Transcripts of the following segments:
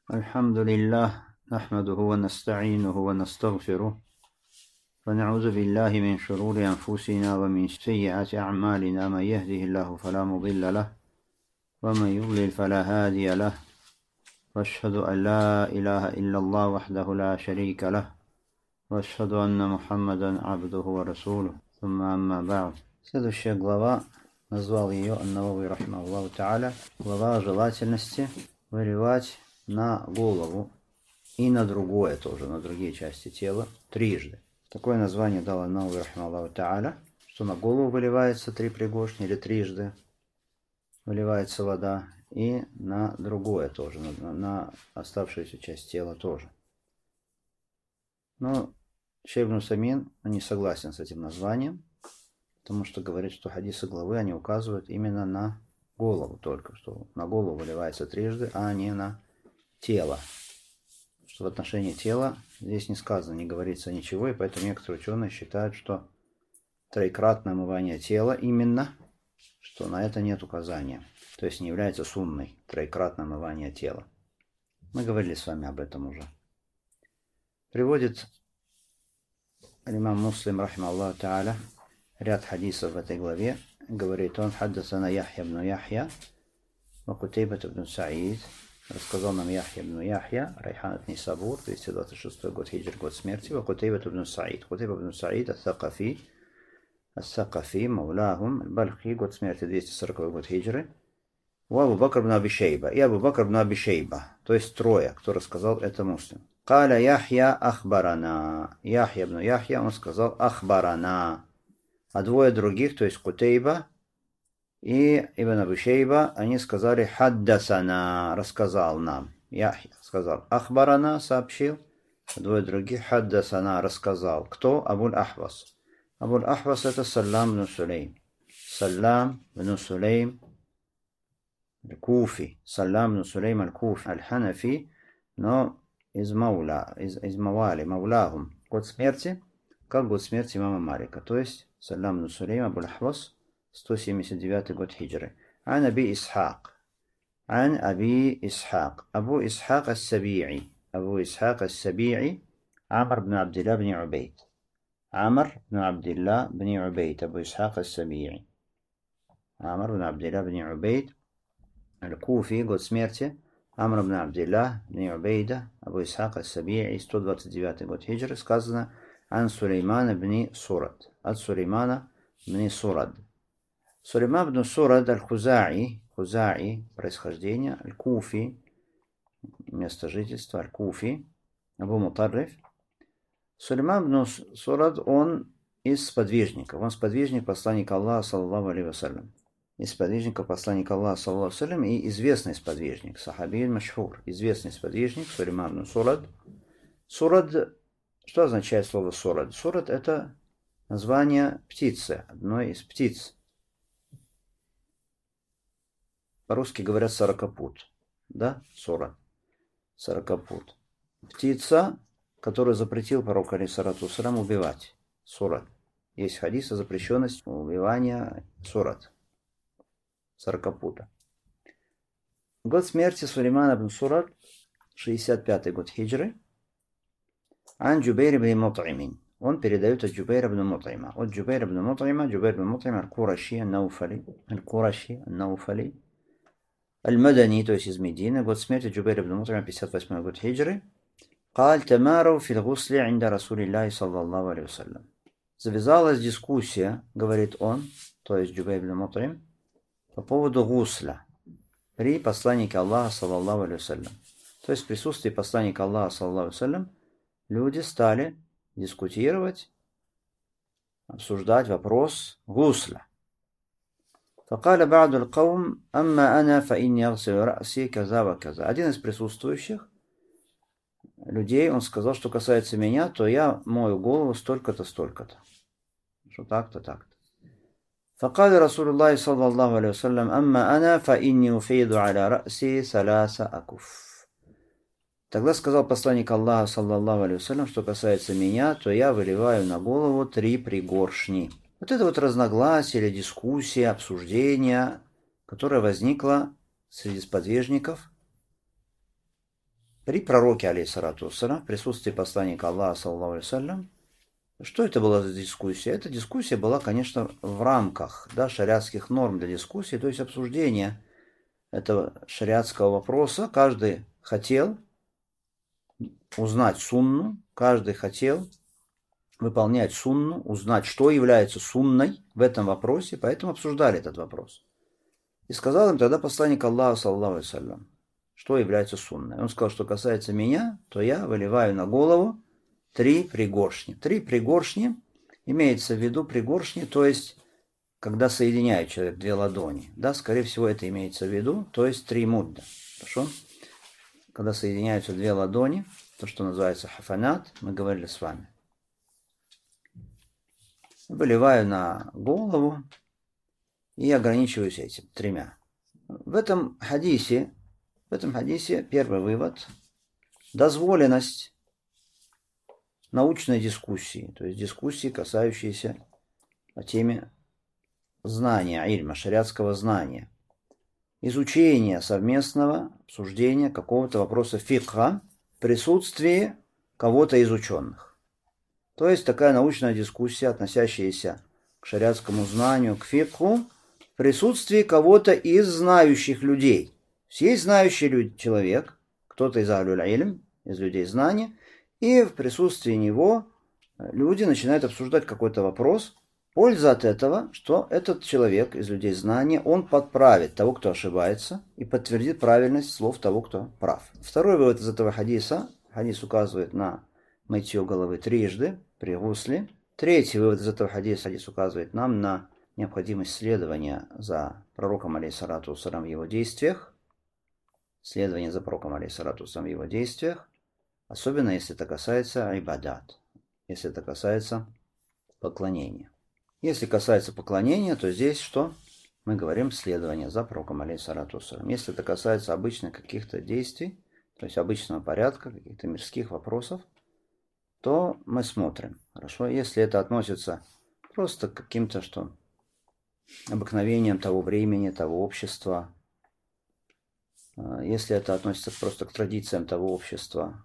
الحمد لله نحمده ونستعينه ونستغفره ونعوذ بالله من شرور أنفسنا ومن سيئات أعمالنا. من يهده الله فلا مضل له ومن يضلل فلا هادي له وأشهد أن لا إله إلا الله وحده لا شريك له وأشهد أن محمدا عبده ورسوله ثم أما بعد. Следующая глава, назвал ее Ан-Навави рахимахуллаху тааля, глава о желательности выливать на голову и на другое тоже, на другие части тела трижды. Такое название дал Ан-Навави рахимахуллаху тааля, что на голову выливается 3 пригоршни или трижды выливается вода, и на другое тоже, на оставшуюся часть тела тоже. Но Шейх ибн Усаймин не согласен с этим названием, потому что говорит, что хадисы главы, они указывают именно на голову только, что на голову выливается трижды, а не на тело. Что в отношении тела здесь не сказано, не говорится ничего, и поэтому некоторые ученые считают, что троекратное омывание тела именно, что на это нет указания. То есть не является сунной троекратное омывание тела. Мы говорили с вами об этом уже. Приводит имам Муслим рахимахуллаху тааля ряд хадисов в этой главе. Говорит он: «Хаддасана Яхья ибн Яхья ва Кутейбат ибн Саид». Рассказал нам Яхья ибн Яхья, Райхан ат-Нисабур, 226 год хиджр, год смерти, ва Кутейбат ибн Саид. Кутейбат ибн Саид ас-Сакафи, Мауляхум, Аль-Бальхи, год смерти, 240 год хиджры. Ва Абу Бакр ибн Аби Шейба. И Абу Бакр ибн Аби Шейба. То есть трое, кто рассказал это Муслим. Каля Яхья ахбарана. Яхья ибн Яхья, он сказал ахбарана. А двое других, то есть Кутейба и Ибн Аби Шейба, они сказали хаддасана, рассказал нам. Яхья сказал ахбарана, сообщил. А двое других хаддасана, рассказал. Кто? Абуль-Ахвас. Абуль-Ахвас это Саллам ибн Сулейм. Саллам ибн Сулейм Аль-Куфи. Саллам ибн Сулейм Аль-Куфи. Аль-Ханафи, но из Мавали, Мауляхум. Год смерти, как год смерти имама Малика. То есть Саллам ибн Сулейм Абуль-Ахвас, 179 год хиджры. Ан Аби Исхак. Абу Исхак ас-Саби'i. Абу Исхак ас-Саби'i. Амр бн Абдилла бн Убейд. Амр бн Абдилла бн Убейд. Абу Исхак ас-Саби'i. Амр бн Абдилла бн Убейд. Аль-Куфи, год смерти Амр бн Абдилла бн Убейда. Абу Исхак ас-Саби'i, 129 год хиджры. Сказано Ан Сулеймана бн Сурад. От Сулеймана бн Сурад. Сулейман бн Сурад аль-Хуза'i, происхождение, аль-Куфи, место жительства, аль-Куфи, Абу Мутарриф. Сулейман бн Сурад, он из сподвижников, он сподвижник посланника Аллаха, саллаллаху алейхи вассалям. Из сподвижников посланника Аллаха, саллаллаху алейхи вассалям, и известный сподвижник, сахаби аль-Машхур, известный сподвижник, Сулейман бн Сурад. Сурад, что означает слово Сурад? Сурад это название птицы, одной из птиц. По-русски говорят сорокопут. Да? Сурад. Сорокопут. Птица, которую запретил пророк алейхиссалату вассалям убивать. Сурад. Есть хадис о запрещенности убивания сурад. Сорокопута. Год смерти Сулеймана бн Сурад, 65 год хиджры. Ан Джубейр ибн Мут'имин. Он передает от Джубейра ибн Мут'има. От Джубейра ибн Мут'има, Джубейр ибн Мут'им аль-Кураши, Аль-Науфали. Аль-Мадани, то есть из Медины. Год смерти Джубейра ибн Мут'има, 58 год хиджры. Каль тамару фил гусли инда Расулиллахи саллаллаху алейхи вассалям. Завязалась дискуссия, говорит он, то есть Джубейр ибн Мут'им, по поводу гусля при посланнике Аллаха, саллаллаху алейхи вассалям. То есть в присутствии посланника Аллаха, саллаллаху алейхи вассалям, люди стали дискутировать, обсуждать вопрос гусля. فقال بعض القوم أما أنا فإني أغسل رأسي كذا وكذا. Один из присутствующих людей, он сказал, что касается меня, то я мою голову столько-то, столько-то. Что так-то, так-то. فقال رسول الله صلى الله عليه وسلم أما أنا فإني أفيض على رأسي 3 أكف. Тогда сказал посланник Аллаха, саллаллаху алейхи вассалям, что касается меня, то я выливаю на голову 3 пригоршни. Вот это вот разногласие или дискуссия, обсуждение, которое возникло среди сподвижников при пророке, алейхиссалату вассалям, в присутствии посланника Аллаха, саллаллаху алейхи вассалям, что это была за дискуссия? Эта дискуссия была, конечно, в рамках, да, шариатских норм для дискуссии, то есть обсуждения этого шариатского вопроса. Каждый хотел узнать сунну, каждый хотел выполнять сунну, узнать, что является сунной в этом вопросе, поэтому обсуждали этот вопрос. И сказал им тогда посланник Аллаха, саллаллаху алейхи вассалям, что является сунной. Он сказал, что касается меня, то я выливаю на голову 3 пригоршни. 3 пригоршни, имеется в виду пригоршни, то есть, когда соединяет человек 2 ладони. Да, скорее всего, это имеется в виду, то есть 3 мудда. Хорошо? Когда соединяются 2 ладони, то, что называется хафанат, мы говорили с вами. Выливаю на голову и ограничиваюсь этим 3. В этом хадисе первый вывод – дозволенность научной дискуссии, то есть дискуссии, касающиеся о теме знания, ильма, шариатского знания, изучения совместного обсуждения какого-то вопроса фикха в присутствии кого-то из ученых. То есть такая научная дискуссия, относящаяся к шариатскому знанию, к фикху, в присутствии кого-то из знающих людей. Есть знающий человек, кто-то из ахлюль ильм, из людей знания, и в присутствии него люди начинают обсуждать какой-то вопрос. Польза от этого, что этот человек из людей знания, он подправит того, кто ошибается, и подтвердит правильность слов того, кто прав. Второй вывод из этого хадиса. Хадис указывает на мытье головы 3 при гусле. Третий вывод из этого хадиса. Хадис указывает нам на необходимость следования за пророком, алейхиссалату вассалям, в его действиях. Следование за пророком, алейхиссалату вассалям, в его действиях. Особенно, если это касается ибадат, если это касается поклонения. Если касается поклонения, то здесь что? Мы говорим следование за пророком, алейхиссалату вассалям. Если это касается обычных каких-то действий, то есть обычного порядка, каких-то мирских вопросов, то мы смотрим. Хорошо? Если это относится просто к каким-то обыкновениям того времени, того общества, если это относится просто к традициям того общества,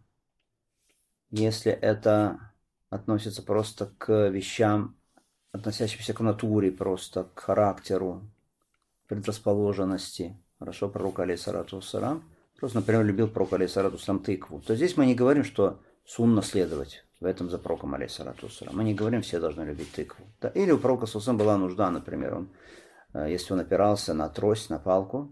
если это относится просто к вещам, относящимся к натуре, просто к характеру, предрасположенности, хорошо, пророк, алейхиссалату вассалям, просто, например, любил пророк, алейхиссалату вассалям, тыкву, то здесь мы не говорим, что сунна следовать в этом за пророком, алейхиссалату вассалям. Мы не говорим, все должны любить тыкву. Да? Или у пророка саллаллаху была нужда, например, если он опирался на трость, на палку,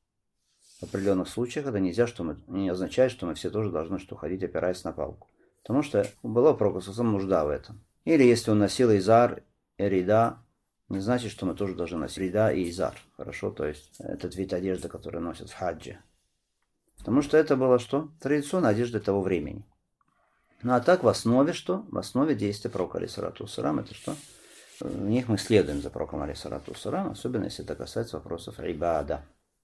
в определенных случаях это не означает, что мы все тоже должны ходить, опираясь на палку. Потому что была у пророка саллаллаху нужда в этом. Или если он носил изар, рида, не значит, что мы тоже должны носить рида и изар. Хорошо? То есть этот вид одежды, который носят в хаджи. Потому что это было что? Традиционная одежда того времени. Ну а так в основе что? В основе действия пророка, алейхиссалату вассалям, это что? В них мы следуем за пророком, алейхиссалату вассалям, особенно если это касается вопросов ибада.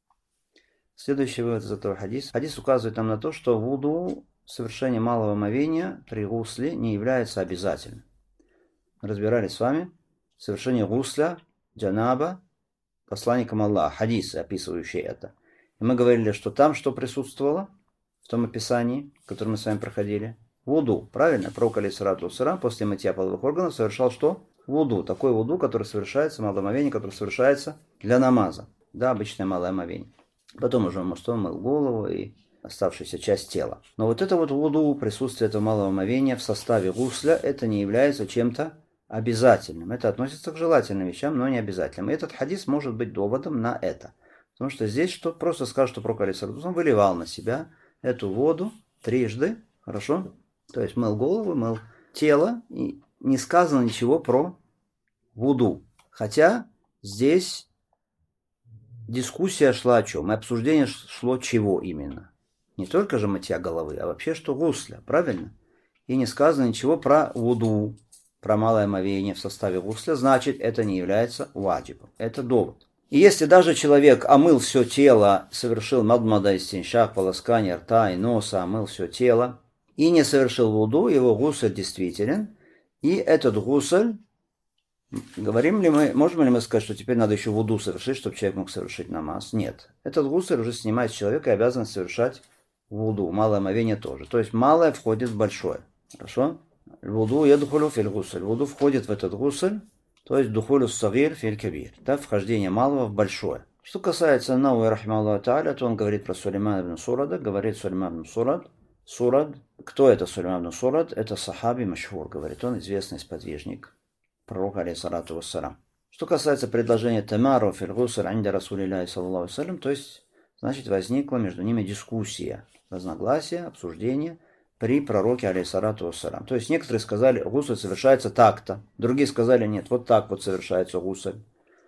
Следующий вывод из этого хадиса. Хадис указывает нам на то, что вуду, совершение малого омовения при гусле не является обязательным. Мы разбирали с вами совершение гусля, джанаба, посланником Аллаха, хадисы, описывающие это. И мы говорили, что там что присутствовало в том описании, которое мы с вами проходили? Вуду, правильно? Пророк, алейхиссалату вассалям, после мытья половых органов совершал что? Вуду. Такой вуду, который совершается, малое омовение, которое совершается для намаза. Да, обычное малое омовение. Потом уже он мыл голову и оставшуюся часть тела. Но вот это вот вуду, присутствие этого малого омовения в составе гусля, это не является чем-то обязательным. Это относится к желательным вещам, но не обязательным. И этот хадис может быть доводом на это. Потому что здесь что просто скажут, что пророк, алейхиссалату вассалям, выливал на себя эту воду 3, хорошо? То есть мыл голову, мыл тело, и не сказано ничего про вуду. Хотя здесь дискуссия шла о чем? И обсуждение шло чего именно? Не только же мытья головы, а вообще что гусля, правильно? И не сказано ничего про вуду, про малое омовение в составе гусля, значит, это не является ваджибом. Это довод. И если даже человек омыл все тело, совершил мадмада, истиншах, полоскание рта и носа, омыл все тело, и не совершил вуду, его гусль действителен, и этот гусль, можем ли мы сказать, что теперь надо еще вуду совершить, чтобы человек мог совершить намаз? Нет. Этот гусль уже снимает с человека обязанность совершать вуду, малое омовение тоже. То есть малое входит в большое. Хорошо? Вуду ядхулю филь гусль. Вуду входит в этот гусль, то есть духулю сагир филь кабир. Да, вхождение малого в большое. Что касается Науи рахимахуллаху тааля, то он говорит про Сулеймана ибн Сурада, говорит Сулейман ибн Сурад. Кто это Сулейман ибн Сурад? Это сахаби машхур, говорит он, известный сподвижник пророка, алейхиссалату вассалам. Что касается предложения Тамару филь гусль инда Расулилляхи саллаллаху алейхи вассалям, то есть, значит, возникла между ними дискуссия, разногласие, обсуждение при пророке, алейхиссалату вассалам. То есть некоторые сказали, гусль совершается так-то, другие сказали, нет, вот так вот совершается гусль.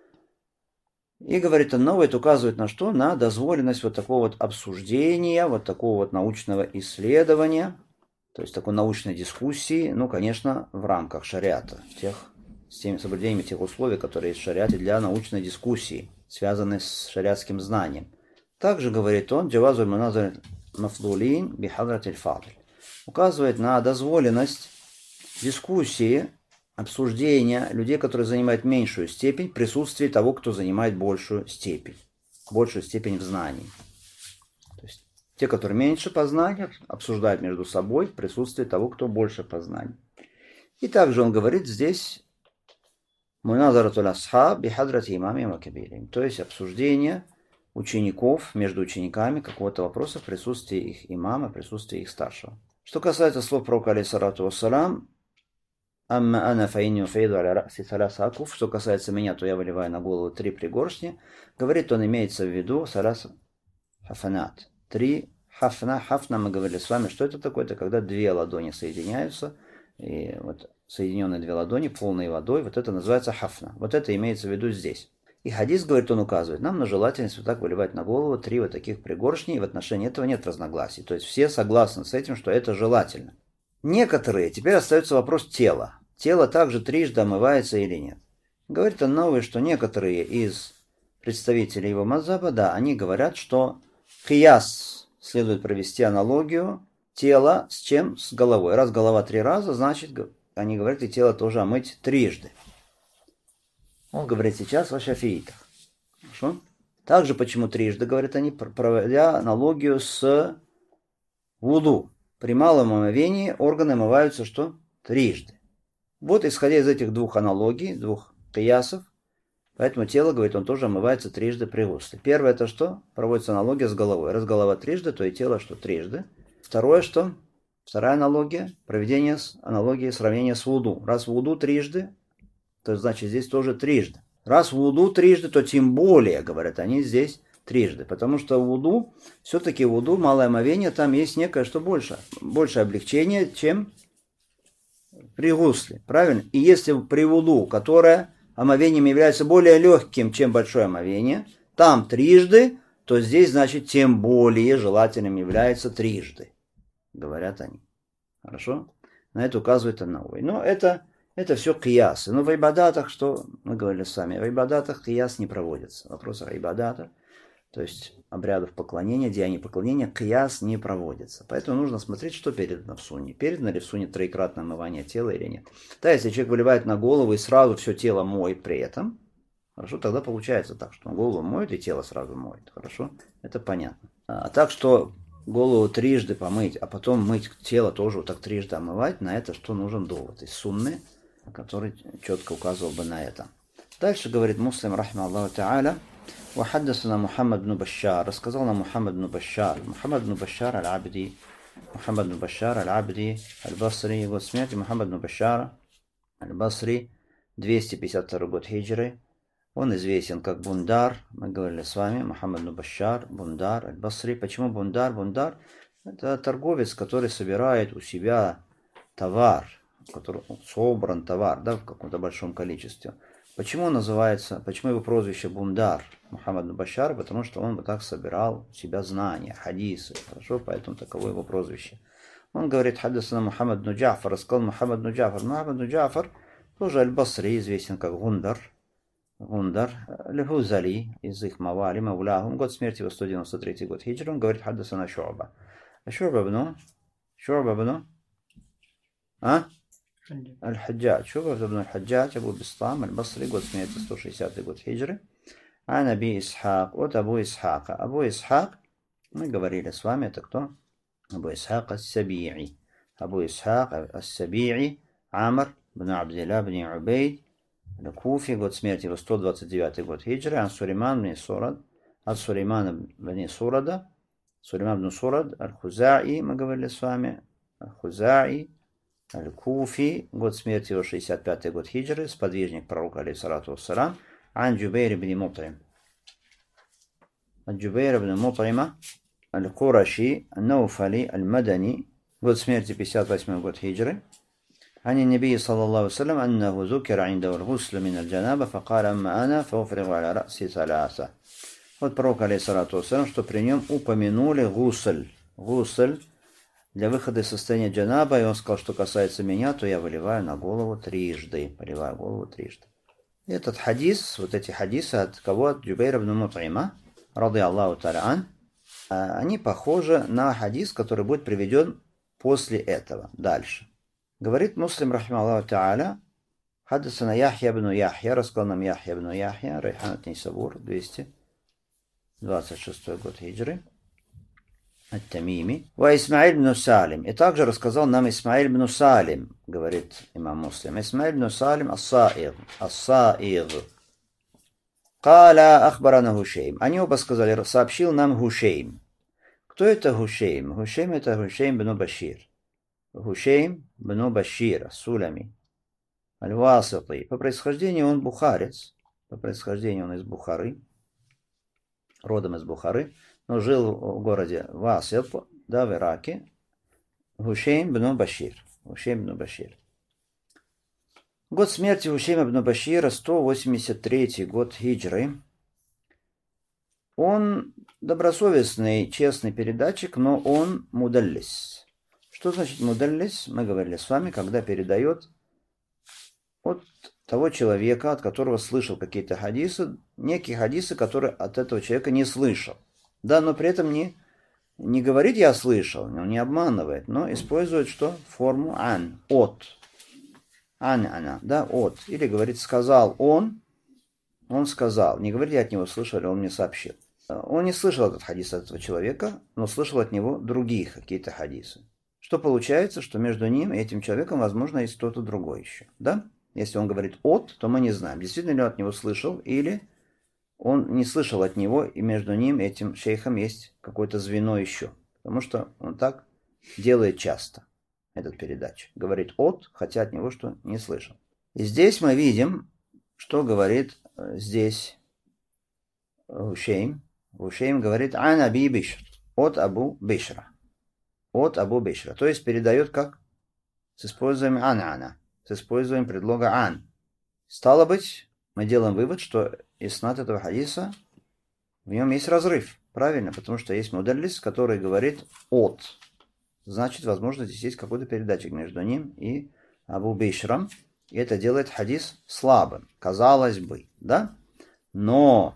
И, говорит Ан-Навави, это указывает на что? На дозволенность вот такого вот обсуждения, вот такого вот научного исследования, то есть такой научной дискуссии, ну, конечно, в рамках шариата, с теми соблюдениями тех условий, которые есть в шариате для научной дискуссии, связанной с шариатским знанием. Также, говорит он, джавазуль муназар мафдулин бихадратиль фадль, указывает на дозволенность дискуссии, обсуждения людей, которые занимают меньшую степень, в присутствии того, кто занимает большую степень в знании. То есть те, которые меньше по знанию, обсуждают между собой в присутствии того, кто больше по знанию. И также он говорит здесь муназаратуль асхаб бихадрати имами ва кабирин, то есть обсуждение учеников между учениками какого-то вопроса в присутствии их имама, в присутствии их старшего. Что касается слов пророка, алейхиссалату вассалам, «Амма ана фаинни уфейду аля ра'си саляса акуф», что касается меня, то я выливаю на голову 3 пригоршни, говорит, он имеется в виду саляса хафанат. 3 хафна. Хафна, мы говорили с вами, что это такое? Это когда 2 ладони соединяются, и вот соединенные 2 ладони, полной водой, вот это называется хафна. Вот это имеется в виду здесь. И хадис, говорит, он указывает нам на желательность вот так выливать на голову 3 вот таких пригоршни, и в отношении этого нет разногласий. То есть все согласны с этим, что это желательно. Некоторые, теперь остается вопрос тела. Тело также трижды омывается или нет. Говорит Ан-Навави, что некоторые из представителей его мазхаба, да, они говорят, что кияс, следует провести аналогию тела с чем? С головой. Раз голова 3 раза, значит, они говорят, и тело тоже омыть трижды. Он говорит сейчас о шафиитах. Хорошо? Также почему трижды, говорят они, проводя аналогию с вуду. При малом омовении органы омываются что? Трижды. Вот, исходя из этих 2 аналогий, 2 киясов, поэтому тело, говорит, он тоже омывается трижды при гусле. Первое это что? Проводится аналогия с головой. Раз голова трижды, то и тело что? Трижды. Второе что? Вторая аналогия, проведение аналогии сравнения с вуду. Раз вуду трижды, то значит здесь тоже трижды. Раз вуду трижды, то тем более, говорят они, здесь трижды. Потому что вуду, все-таки вуду, малое омовение, там есть некое что больше. Большее облегчение, чем при гусле. Правильно? И если при вуду, которое омовением является более легким, чем большое омовение, там трижды, то здесь, значит, тем более желательным является трижды. Говорят они. Хорошо? На это указывает Ан-Навави. Но это все киясы. Но в ибадатах, что мы говорили сами, в ибадатах кияс не проводится. В вопросах ибадата, то есть обрядов поклонения, деяний поклонения, кияс не проводится. Поэтому нужно смотреть, что передано в сунне. Передано ли в сунне 3-кратное омывание тела или нет. Да, если человек выливает на голову и сразу все тело моет при этом, хорошо, тогда получается так, что он голову моет и тело сразу моет. Хорошо? Это понятно. А так, что голову трижды помыть, а потом мыть тело тоже вот так трижды омывать, на это что нужен довод из сунны, который четко указывал бы на это. Дальше говорит Муслим, рахимахуллаху тааля, وحدثنا محمد بن بشار, рассказал нам Мухаммад бн Башар. Мухаммад бн Башар аль-Абди, Мухаммад бн Башар аль-Абди, аль-Басри, год смерти Мухаммад бн Башар аль-Басри, 252 год хиджры. Он известен как Бундар, мы говорили с вами, Мухаммад бн Башар, Бундар, аль-Басри. Почему Бундар? Бундар – это торговец, который собирает у себя товар, который собран товар, да, в каком-то большом количестве. Почему он называется, почему его прозвище Бундар, Мухаммад бн Башар? Потому что он вот так собирал у себя знания, хадисы, хорошо, поэтому таково его прозвище. Он говорит, хаддасана Мухаммад бн Джафар, рассказал Мухаммад бн Джафар. Мухаммад бн Джафар тоже аль-Басри, известен как Гундар, Лехузали, из их мавали, мауляхум, год смерти его 193 год хиджры. Он говорит, хаддасана Шу'ба. А Шу'ба бну? Аль-Хаджадж. Шу'ба бну Аль-Хаджадж, Абу Бистам, Аль-Басри, год смерти 160 год хиджры. А Наби Исхак, от Абу Исхака. Абу Исхак, мы говорили с вами, это кто? Абу Исхак ас-Саби'и. Абу Исхак ас-Саби'и, Амр бн Абдилlah бн Убейд, Куфи, год смерти его 129 год хиджры, от Сулеймана бн Сурада, Сулейман бн Сурад, Аль-Хузаи, мы говорили с вами, Аль-Хузаи, Аль-Куфи, год смерти его 65 год хиджры, сподвижник пророка, алейхиссалату вассалам, Ан Джубейр бн Мутрим. Джубейр бн Мутрима, Аль-Кураши, Науфали, Аль-Мадани, год смерти 58 год хиджры, عن النبي صلى الله عليه وسلم أنه ذكر عنده الغسل من الجنابة فقال أما أنا فأفرغ على رأسي ثلاثة. Вот пророк, алейхиссалату вассалам, что при нем упомянули гусль для выхода из состояния джанаба, и он сказал, что касается меня, то я выливаю на голову трижды. Поливаю голову трижды. Этот хадис, вот эти хадисы от кого? От Джубейра ибн Мут'има, рады Аллаху та'аля ан, они похожи на хадис, который будет приведен после этого, дальше. Говорит Муслим, рахимахуллаху та'аля, хаддасана Яхья ибн Яхья, рассказал нам Яхья ибн Яхья, Райхан ат-Нейсабур, 226 год хиджры, ат-Тамими, ва Исмаиль ибн Салим, и также рассказал нам Исмаиль ибн Салим, говорит имам Муслим, Исмаиль ибн Салим ас-Саиг, Каля ахбарана Хушейм, они оба сказали, сообщил нам Хушейм. Кто это Хушейм? Хушейм это Хушейм бн Башир. Хушейм бн Башир, Сулами, Аль-Васити. По происхождению он бухарец, по происхождению он из Бухары, родом из Бухары, но жил в городе Васит, да, в Ираке. Хушейм бн Башир. Хушейм бн Башир. Год смерти Хушейма бн Башира, 183 год хиджры. Он добросовестный, честный передатчик, но он мудаллис. Что значит мудаллис? Мы говорили с вами, когда передает от того человека, от которого слышал какие-то хадисы, некие хадисы, которые от этого человека не слышал. Да, но при этом не говорит «я слышал», он не обманывает, но использует что? Форму «ан», «от». «Ан-ана», да, «от». Или говорит «сказал он сказал». Не говорит «я от него слышал», или «он мне сообщил». Он не слышал этот хадис от этого человека, но слышал от него другие какие-то хадисы. Что получается, что между ним и этим человеком, возможно, есть кто-то другой еще, да? Если он говорит «от», то мы не знаем, действительно ли он от него слышал, или он не слышал от него, и между ним и этим шейхом есть какое-то звено еще. Потому что он так делает часто, этот передатчик. Говорит «от», хотя от него что не слышал. И здесь мы видим, что говорит здесь Хушейм. Хушейм говорит «ан Аби Бишр», от Абу Бишра. От Абу Бишра. То есть передает как? С использованием ан-ана. С использованием предлога ан. Стало быть, мы делаем вывод, что иснад этого хадиса, в нем есть разрыв. Правильно? Потому что есть мудаллис, который говорит от. Значит, возможно, здесь есть какой-то передатчик между ним и Абу Бишром. И это делает хадис слабым. Казалось бы. Да? Но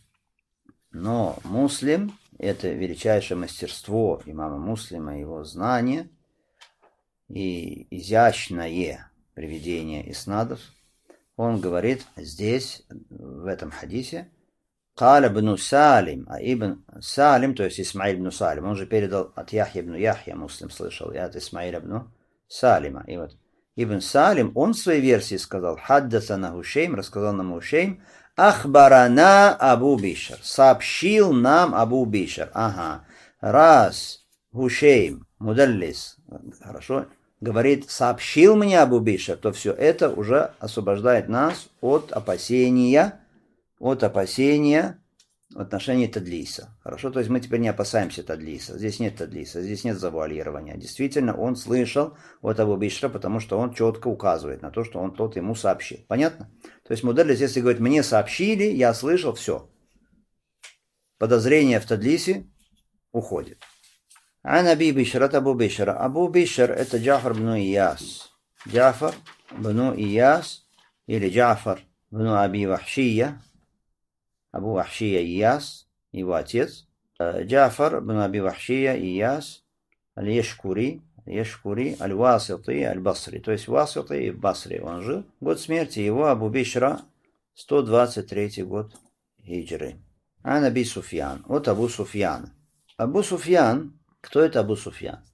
Муслим, это величайшее мастерство имама Муслима, его знание и изящное приведение иснадов. Он говорит здесь, в этом хадисе, «Каля бну Салим», а Ибн Салим, то есть Исмаиль бну Салим, он же передал от Яхья бну Яхья, Муслим слышал, и от Исмаиля бну Салима. И вот Ибн Салим, он в своей версии сказал, «Хаддасана Хушейм», рассказал нам Хушейм, «Ахбарана Абу Бишр», сообщил нам Абу Бишр. Ага, раз Хушейм, мудаллис, хорошо, говорит, сообщил мне Абу Бишр, то все это уже освобождает нас от опасения в отношении тадлиса. Хорошо, то есть мы теперь не опасаемся тадлиса. Здесь нет тадлиса, здесь нет завуалирования. Действительно, он слышал от Абу Бишра, потому что он четко указывает на то, что тот ему сообщил. Понятно? То есть мудаллис, если говорит, мне сообщили, я слышал, все. Подозрение в тадлисе уходит. Ан Аби Бишр, от Абу Бишра. Абу Бишр это Джафар бн Ияс. Джафар бн Ияс или Джафар бн Аби Вахшия. Абу Вахшия Ияс, его отец. Джафар бн Аби Вахшия Ияс Аль-Яшкури, Аль-Васити, Аль-Басри. То есть Васити и в Басре он жил. Год смерти его Абу Бишра 123 год хиджры. Ан Аби Суфьян, от Абу Суфьяна. Абу Суфьян, кто это Абу Суфьян?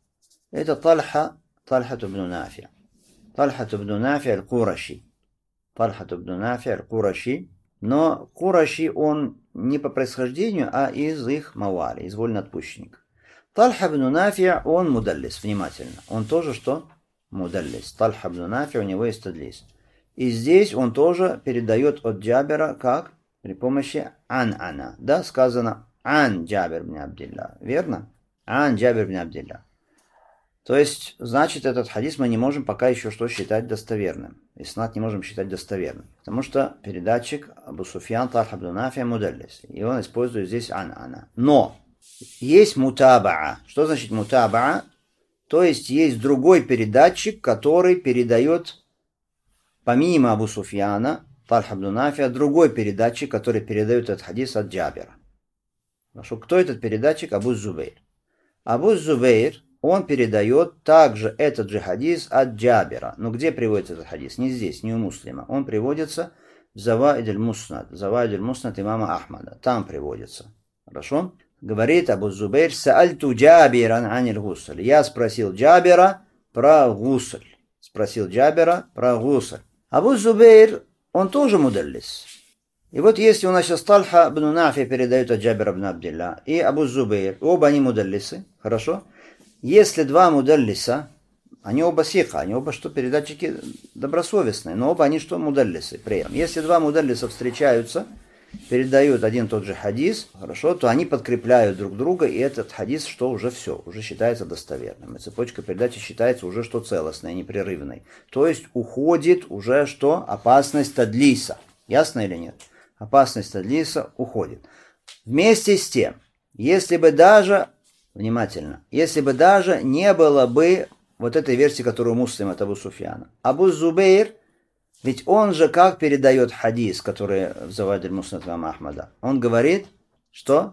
Это Тальха ибн Нафи. Тальха ибн Нафи аль-Кураши. Тальха ибн Нафи аль-Кураши. Но Кураши он не по происхождению, а из их мавали, из вольноотпущенников. Тальха ибн Нафи, он мудаллис, внимательно. Он тоже что? Мудаллис. Тальха ибн Нафи, у него есть тадлис. И здесь он тоже передает от Джабера, как? При помощи ан-ана. Да, сказано ан Джабер бн Абдилля. Верно? Ан Джабер бн Абдилля. То есть, значит, этот хадис мы не можем пока еще что считать достоверным. Иснад не можем считать достоверным. Потому что передатчик Абу Суфьян Тальха ибн Нафи мудаллис. И он использует здесь ан-ана. Но есть мутабаа. Что значит мутабаа? То есть, есть другой передатчик, который передает, помимо Абу Суфьяна, Тальха ибн Нафи, другой передатчик, который передает этот хадис от Джабера. Хорошо, кто этот передатчик? Абу Зубейр. Абу Зубейр, он передает также этот же хадис от Джабера. Но где приводится этот хадис? Не здесь, не у Муслима. Он приводится в Заваид аль-Муснад. Заваид аль-Муснад имама Ахмада. Там приводится. Хорошо? Говорит Абу Зубейр: «Саальту Джабиран аниль гусль». Я спросил Джабера про гусль. Спросил Джабера про гусль. Абу Зубейр, он тоже мудаллис. И вот если у нас сейчас Тальха ибн Нафи передает от Джабера ибн Абдилля и Абу Зубейр, оба они мудаллисы, хорошо? Если два мудаллиса, они оба сиха, они оба что, передатчики добросовестные, но оба они что, мудаллисы при этом. Если два мудаллиса встречаются, передают один и тот же хадис, хорошо, то они подкрепляют друг друга, и этот хадис, что уже все, уже считается достоверным. И цепочка передачи считается уже что целостной, непрерывной. То есть уходит уже что? Опасность тадлиса. Ясно или нет? Опасность тадлиса уходит. Вместе с тем, если бы даже, внимательно, если бы даже не было бы вот этой версии, которую Муслим от Абу Суфьяна, Абу Зубейр, ведь он же как передает хадис, который в Заваид аль-Муснад имама Ахмада? Он говорит, что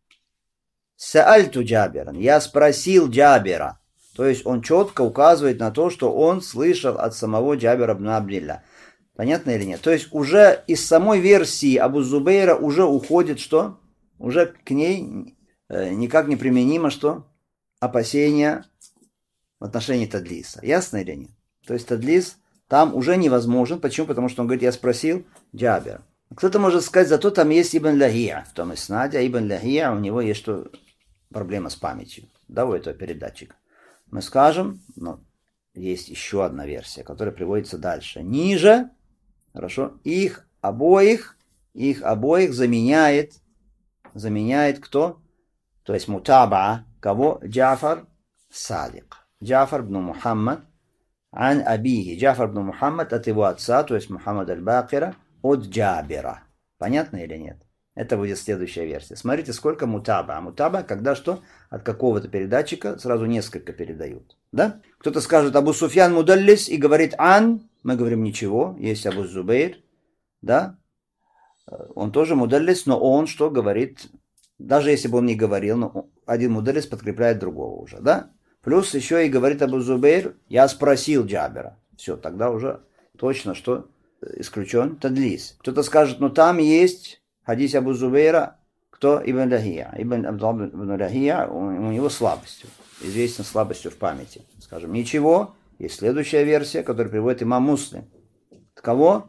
«Саальту Джаберан», я спросил Джабера. То есть он четко указывает на то, что он слышал от самого Джабера ибн Абдилля. Понятно или нет? То есть уже из самой версии Абу Зубейра уже уходит что? Уже к ней никак не применимо что? Опасения в отношении тадлиса. Ясно или нет? То есть тадлис там уже невозможен. Почему? Потому что он говорит, я спросил Джабера. Кто-то может сказать, зато там есть Ибн Лахия в том иснаде, а Ибн Лахия, у него есть что? Проблема с памятью. Да, у этого передатчика. Мы скажем, но есть еще одна версия, которая приводится дальше. Ниже, хорошо, их обоих заменяет кто? То есть мутаба, кого? Джафар Садик. Джафар ибн Мухаммад ан абихи. Джафар ибн Мухаммад от его отца, то есть Мухаммад аль-Бакира, от Джабера. Понятно или нет? Это будет следующая версия. Смотрите, сколько мутаба. Мутаба, когда что? От какого-то передатчика сразу несколько передают. Да? Кто-то скажет Абу Суфьян мудаллис и говорит ан. Мы говорим ничего. Есть Абу Зубейр. Да? Он тоже мудаллис, но он что говорит? Даже если бы он не говорил, но один мудаллис подкрепляет другого уже. Да? Плюс еще и говорит Абу Зубейр, я спросил Джабера. Все, тогда уже точно что исключен тадлис. Кто-то скажет, ну там есть хадис Абу Зубейра, кто? Ибн Лахия. Ибн Лахия, у него слабостью, известен слабостью в памяти. Скажем, ничего, есть следующая версия, которую приводит имам Муслим. От кого?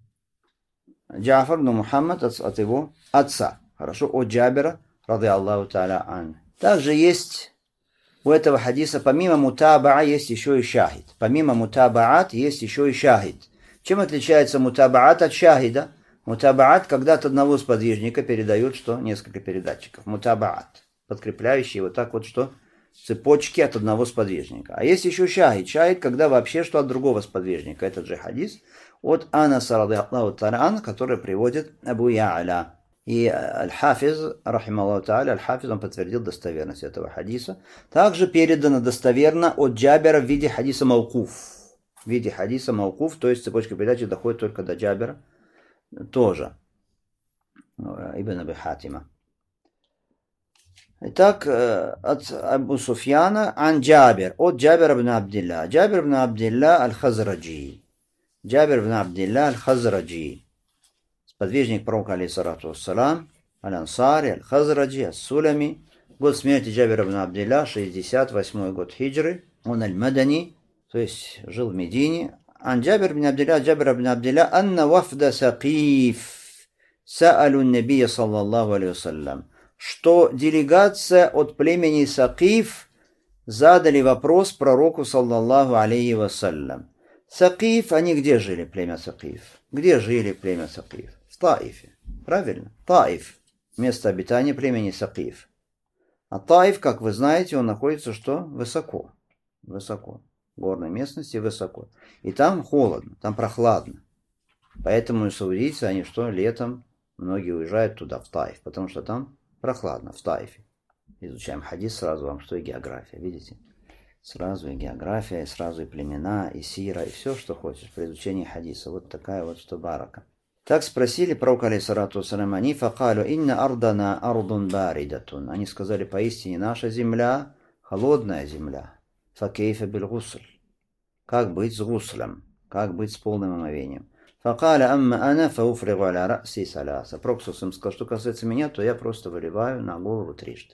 Джафар ибн Мухаммад от его отца. Хорошо, от Джабера, ради Аллаху та'аля ан. Также есть у этого хадиса, помимо мутабаа, есть еще и шахид. Помимо мутабаат, есть еще и шахид. Чем отличается мутабаат от шахида? Мутабаат, когда от одного сподвижника передают что? Несколько передатчиков. Мутабаат, подкрепляющие вот так вот что? Цепочки от одного сподвижника. А есть еще шахид. Шахид, когда вообще что от другого сподвижника. Этот же хадис от Анаса радiyallahu ta'ala, который приводит Абу Я'ля. И Аль-Хафиз, рахималлаху та'аля, Аль-Хафиз, он подтвердил достоверность этого хадиса. Также передано достоверно от Джабера в виде хадиса маукуф. В виде хадиса маукуф, то есть цепочка передачи доходит только до Джабера. Тоже. Ибн Аби Хатима. Итак, от Абу Суфьяна ан Джабер, от Джабера ибн Абдилля. Джабер ибн Абдилля аль-Хазраджи. Джабер ибн Абдилля аль-Хазраджи. Сподвижник пророка, алейхиссалату вассалам, аль-Ансари, аль-Хазраджи, ас-Сулами, Год смерти Джабира ибн Абдилля, 68 год хиджры. Он аль-Мадани, то есть жил в Медине. Ан Джабир ибн Абдилля, анна вафда Сакиф саалю набия саллаллаху алейхи вассалям, что делегация от племени Сакиф задали вопрос пророку саллаллаху алейхи вассалям. Сакиф, они где жили, племя Сакиф? Где жили племя Сакиф? В Таифе. Правильно? Таиф. Место обитания племени Сакиф. А Таиф, как вы знаете, он находится что? Высоко. Высоко. В горной местности высоко. И там холодно, там прохладно. Поэтому саудийцы, они что, летом многие уезжают туда, в Таиф, потому что там прохладно, в Таифе. Изучаем хадис, сразу вам что и география, видите? Сразу и география, и сразу и племена, и сира, и все, что хочешь при изучении хадиса. Вот такая вот что барака. Так спросили пророка алейхиссалату вассалям, они факалю инна ардана ардун баридатун. Они сказали, поистине наша земля холодная земля. Факейфа биль гусль. Как быть с гуслем? Как быть с полным омовением? Факаля амма ана фауфригу аля раси саляса. Пророк сказал, что касается меня, то я просто выливаю на голову трижды.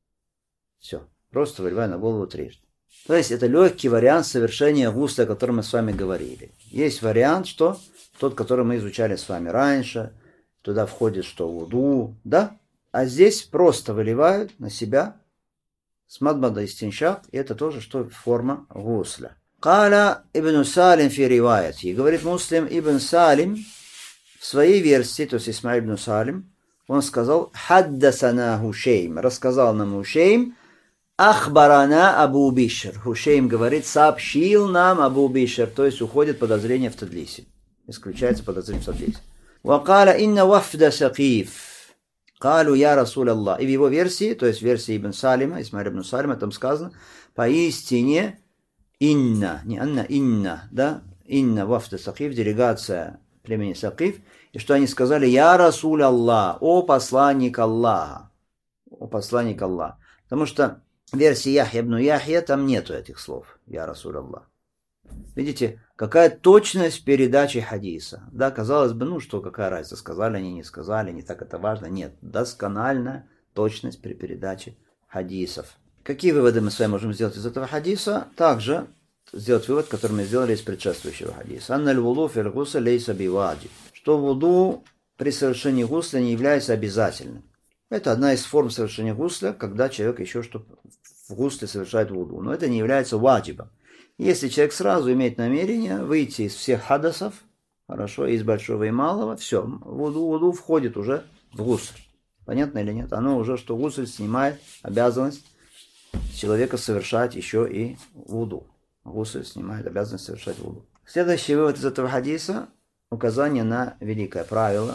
Все, просто выливаю на голову трижды. То есть это легкий вариант совершения гусля, о котором мы с вами говорили. Есть вариант, что тот, который мы изучали с вами раньше, туда входит что вуду, да? А здесь просто выливают на себя с мадмада истиншак, и это тоже что форма гусля. Каля ибн Салим фи риваяти. Говорит Муслим ибн Салим в своей версии, то есть Исмаиль ибн Салим, он сказал «Хаддасана Хушейм», рассказал нам Хушейм, «Ахбарана Абу Бишр». Хушейм говорит «Сообщил нам Абу Бишр», то есть уходит подозрение в Тадлисе. Исключается подозрение в Тадлисе. «Вакаля инна вафда Сакиф». «Калу я Расул Аллах». И в его версии, то есть в версии Ибн Салима, Исмаиль ибн Салима, там сказано «Поистине инна», не анна, инна, да, инна вафда Сакиф, делегация племени Сакиф, и что они сказали «Я Расул Аллах», «О посланник Аллаха», «О посланник Аллаха». Потому что в версии Яхья ибн Яхья там нету этих слов «Я Расул Аллах». Видите, какая точность передачи хадиса. Да, казалось бы, ну что, какая разница, сказали они, не сказали, не так это важно. Нет, доскональная точность при передаче хадисов. Какие выводы мы с вами можем сделать из этого хадиса? Также сделать вывод, который мы сделали из предшествующего хадиса. Анналь вуду фил гусля лейса биваджиб. Что вуду при совершении гусля не является обязательным. Это одна из форм совершения гусля, когда человек еще что в гусле совершает вуду. Но это не является ваджибом. Если человек сразу имеет намерение выйти из всех хадасов, хорошо, из большого и малого, все, вуду входит уже в гусль. Понятно или нет? Оно уже, что гусль снимает обязанность человека совершать еще и вуду. Гусль снимает обязанность совершать вуду. Следующий вывод из этого хадиса – указание на великое правило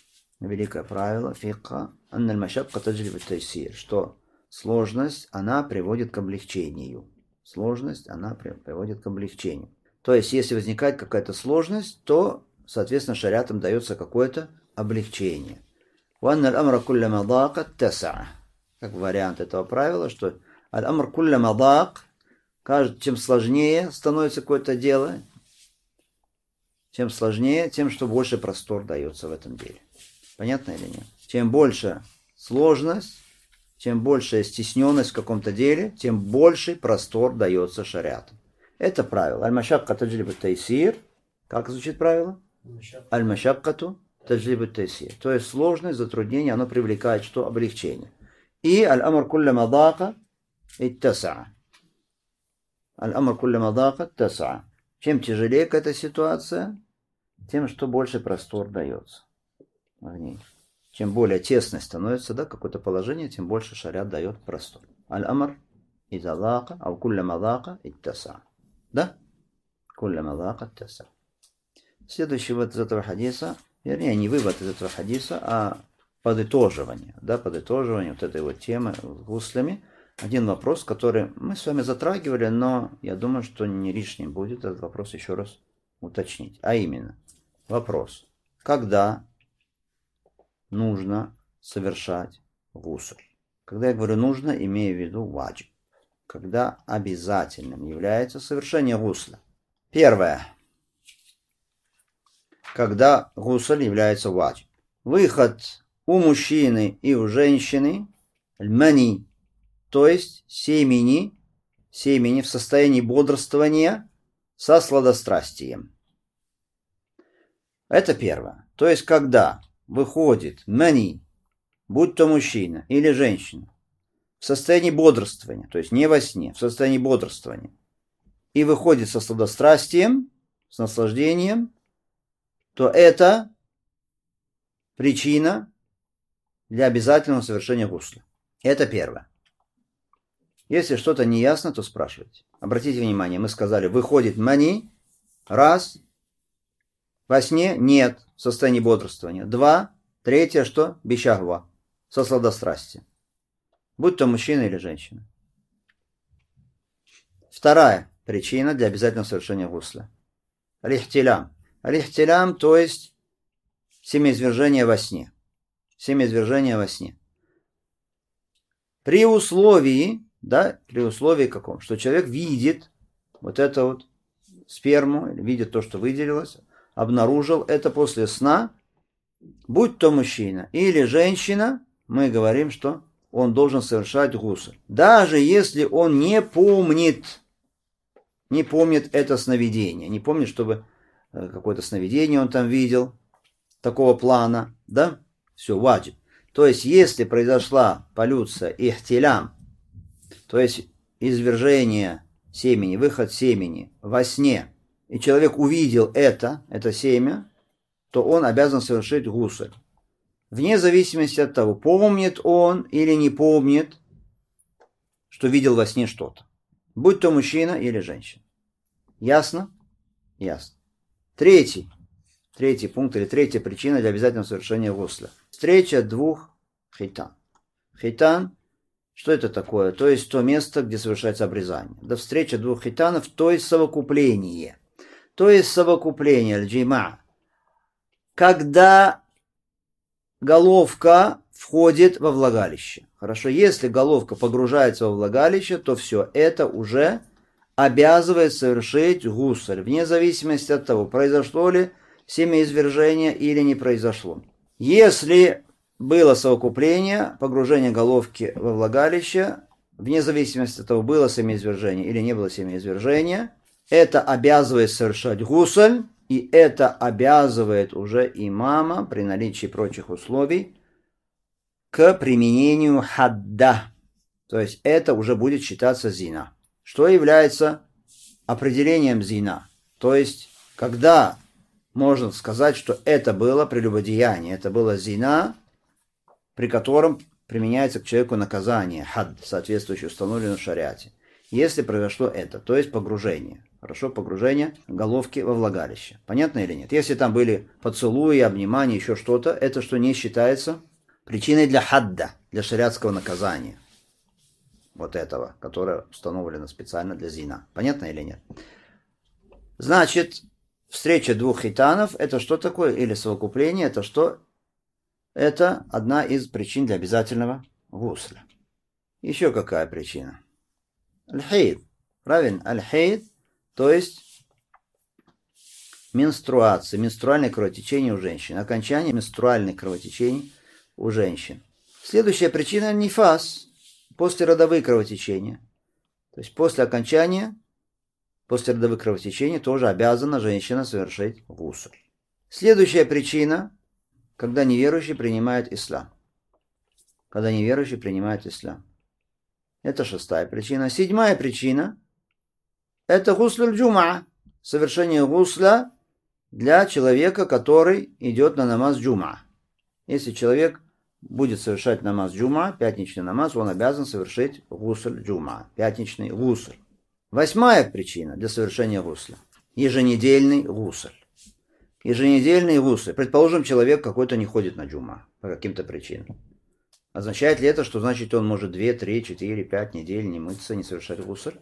фикха, анналь машакка таджлибу тайсир, что сложность, она приводит к облегчению. Сложность, она приводит к облегчению. То есть, если возникает какая-то сложность, то, соответственно, шариатом дается какое-то облегчение. Как вариант этого правила, что аль-амр кулля мадак, чем сложнее становится какое-то дело, чем сложнее, тем, что больше простор дается в этом деле. Понятно или нет? Чем больше сложность, чем большая стесненность в каком-то деле, тем больший простор дается шариату. Это правило. Аль-машакка таджлибу тайсир. Как звучит правило? Аль-машаккату таджлибу тайсир. То есть сложность, затруднение, оно привлекает что? Облегчение. И аль-амр кулля мадака иттасаа. Аль-амр кулля мадака иттасаа. Чем тяжелее какая-то ситуация, тем, что больше простор дается в ней. Чем более тесной становится, да, какое-то положение, тем больше шариат дает простор. Аль-амр идалака, ау кулля мадака иттаса. Да? Кулля мадака иттаса. Следующий вывод из этого хадиса, вернее, не вывод из этого хадиса, а подытоживание. Да, подытоживание вот этой вот темы с гуслями. Один вопрос, который мы с вами затрагивали, но я думаю, что не лишним будет этот вопрос еще раз уточнить. А именно, вопрос. Когда нужно совершать гусль? Когда я говорю нужно, имею в виду ваджиб. Когда обязательным является совершение гусля. Первое. Когда гусль является ваджиб. Выход у мужчины и у женщины, мани, то есть семени в состоянии бодрствования со сладострастием. Это первое. То есть, когда выходит мани, будь то мужчина или женщина, в состоянии бодрствования, то есть не во сне, в состоянии бодрствования, и выходит со сладострастием, с наслаждением, то это причина для обязательного совершения гусля. Это первое. Если что-то не ясно, то спрашивайте. Обратите внимание, мы сказали, выходит мани, раз, во сне нет, в состоянии бодрствования, два, третье, что? Бишахва, со сладострастием. Будь то мужчина или женщина. Вторая причина для обязательного совершения гусля. Алихтилям. Алихтилям, то есть семяизвержение во сне. Семяизвержение во сне. При условии каком? Что человек видит вот это вот сперму, видит то, что выделилось, обнаружил это после сна, будь то мужчина или женщина, мы говорим, что он должен совершать гусль. Даже если он не помнит это сновидение, не помнит, чтобы какое-то сновидение он там видел, такого плана, да? Все, ваджиб. То есть, если произошла полюция ихтилям, то есть извержение семени, выход семени во сне, и человек увидел это семя, то он обязан совершить гусль. Вне зависимости от того, помнит он или не помнит, что видел во сне что-то. Будь то мужчина или женщина. Ясно? Ясно. Третий пункт или третья причина для обязательного совершения гусля. Встреча двух хитан. Хитан, что это такое? То есть то место, где совершается обрезание. Да, встреча двух хитанов, то есть совокупление. То есть совокупление, аль-джима. Когда головка входит во влагалище. Хорошо, если головка погружается во влагалище, то все это уже обязывает совершить гусль, вне зависимости от того, произошло ли семяизвержение или не произошло. Если было совокупление, погружение головки во влагалище, вне зависимости от того, было семяизвержение или не было семяизвержения, это обязывает совершать гусль, и это обязывает уже имама при наличии прочих условий к применению хадда. То есть это уже будет считаться зина. Что является определением зина? То есть когда можно сказать, что это было прелюбодеяние, это было зина, при котором применяется к человеку наказание, хад, соответствующее установленному в шариате. Если произошло это, то есть погружение. Хорошо, погружение головки во влагалище. Понятно или нет? Если там были поцелуи, обнимания, еще что-то, это что не считается причиной для хадда, для шариатского наказания. Вот этого, которое установлено специально для зина. Понятно или нет? Значит, встреча двух хитанов, это что такое? Или совокупление, это что? Это одна из причин для обязательного гусля. Еще какая причина? Аль-хейд. Правильно? Аль-хейд, то есть менструация, менструальное кровотечение у женщин. Окончание менструальных кровотечений у женщин. Следующая причина – нифас, послеродовые кровотечения. То есть после окончания послеродовых кровотечений тоже обязана женщина совершить гусль. Следующая причина – когда неверующий принимает ислам. Когда неверующий принимает ислам. Это шестая причина. Седьмая причина – это гуслюль джума, совершение гусля для человека, который идет на намаз джума. Если человек будет совершать намаз джума, пятничный намаз, он обязан совершить гусль джума, пятничный гусль. Восьмая причина для совершения гусля – еженедельный гусль. Еженедельный гусль. Предположим, человек какой-то не ходит на джума по каким-то причинам. Означает ли это, что значит он может 2, 3, 4, 5 недель не мыться, не совершать гусль?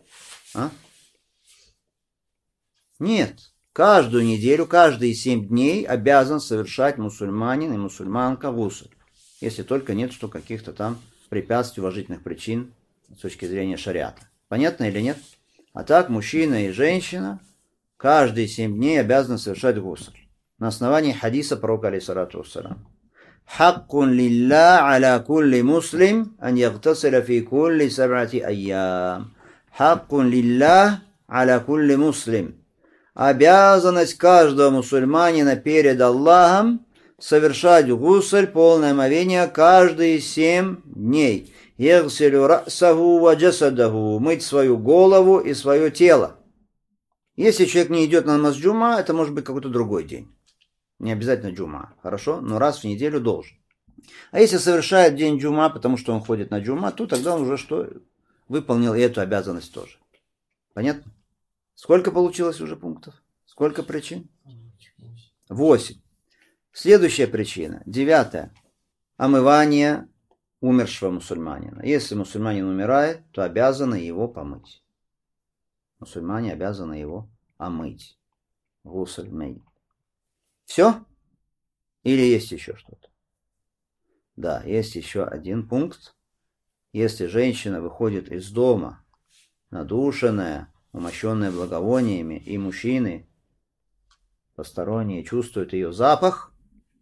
Нет. Каждую неделю, каждые 7 дней обязан совершать мусульманин и мусульманка гусль. Если только нет что каких-то там препятствий, уважительных причин с точки зрения шариата. Понятно или нет? А так мужчина и женщина каждые 7 дней обязаны совершать гусль. На основании хадиса пророка алейхиссалату вассалям. حق لله على كل مسلم أن يغتسل في كل 7 أيام. حق لله على كل مسلم. Обязанность каждого мусульманина перед Аллахом совершать гусль, полное омовение, каждые 7 дней. Ягсилю расаху ва джасадаху. Мыть свою голову и свое тело. Если человек не идет на намаз джума, это может быть какой-то другой день. Не обязательно джума, хорошо? Но раз в неделю должен. А если совершает день джума, потому что он ходит на джума, то тогда он уже что? Выполнил и эту обязанность тоже. Понятно? Сколько получилось уже пунктов? Сколько причин? 8. Следующая причина. 9. Омывание умершего мусульманина. Если мусульманин умирает, то обязаны его помыть. Мусульмане обязаны его омыть. Гусль мейт. Все? Или есть еще что-то? Да, есть еще один пункт. Если женщина выходит из дома, надушенная, умощенная благовониями, и мужчины посторонние чувствуют ее запах,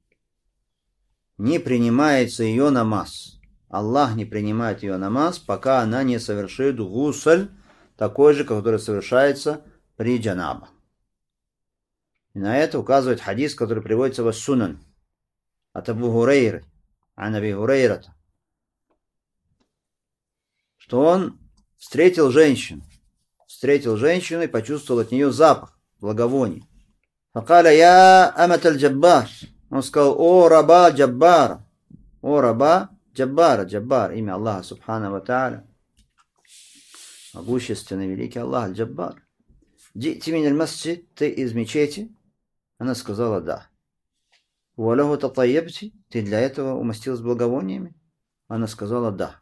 не принимается ее намаз. Аллах не принимает ее намаз, пока она не совершит гусль, такой же, который совершается при джанаба. И на это указывает хадис, который приводится в Сунан от Абу Хурейры, ан Аби Хурейрата, что он встретил женщину и почувствовал от нее запах благовоний. Факаля я амат аль-Джаббар. Он сказал: о раба Джаббара. О раба Джаббара. Джаббар, имя Аллаха субхана ва тааля. Могущественный великий Аллах аль-Джаббар. Джити мин аль-масджид, ты из мечети? Она сказала: да. Валаху татайябти, ты для этого умастилась благовониями? Она сказала: да.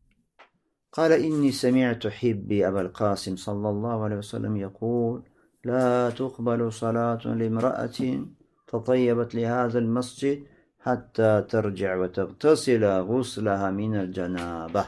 قال إني سمعت حبي أبا القاسم صلى الله عليه وسلم يقول لا تقبل صلاة لامرأة تطيبت لهذا المسجد حتى ترجع وتغتسل غسلها من الجنابة.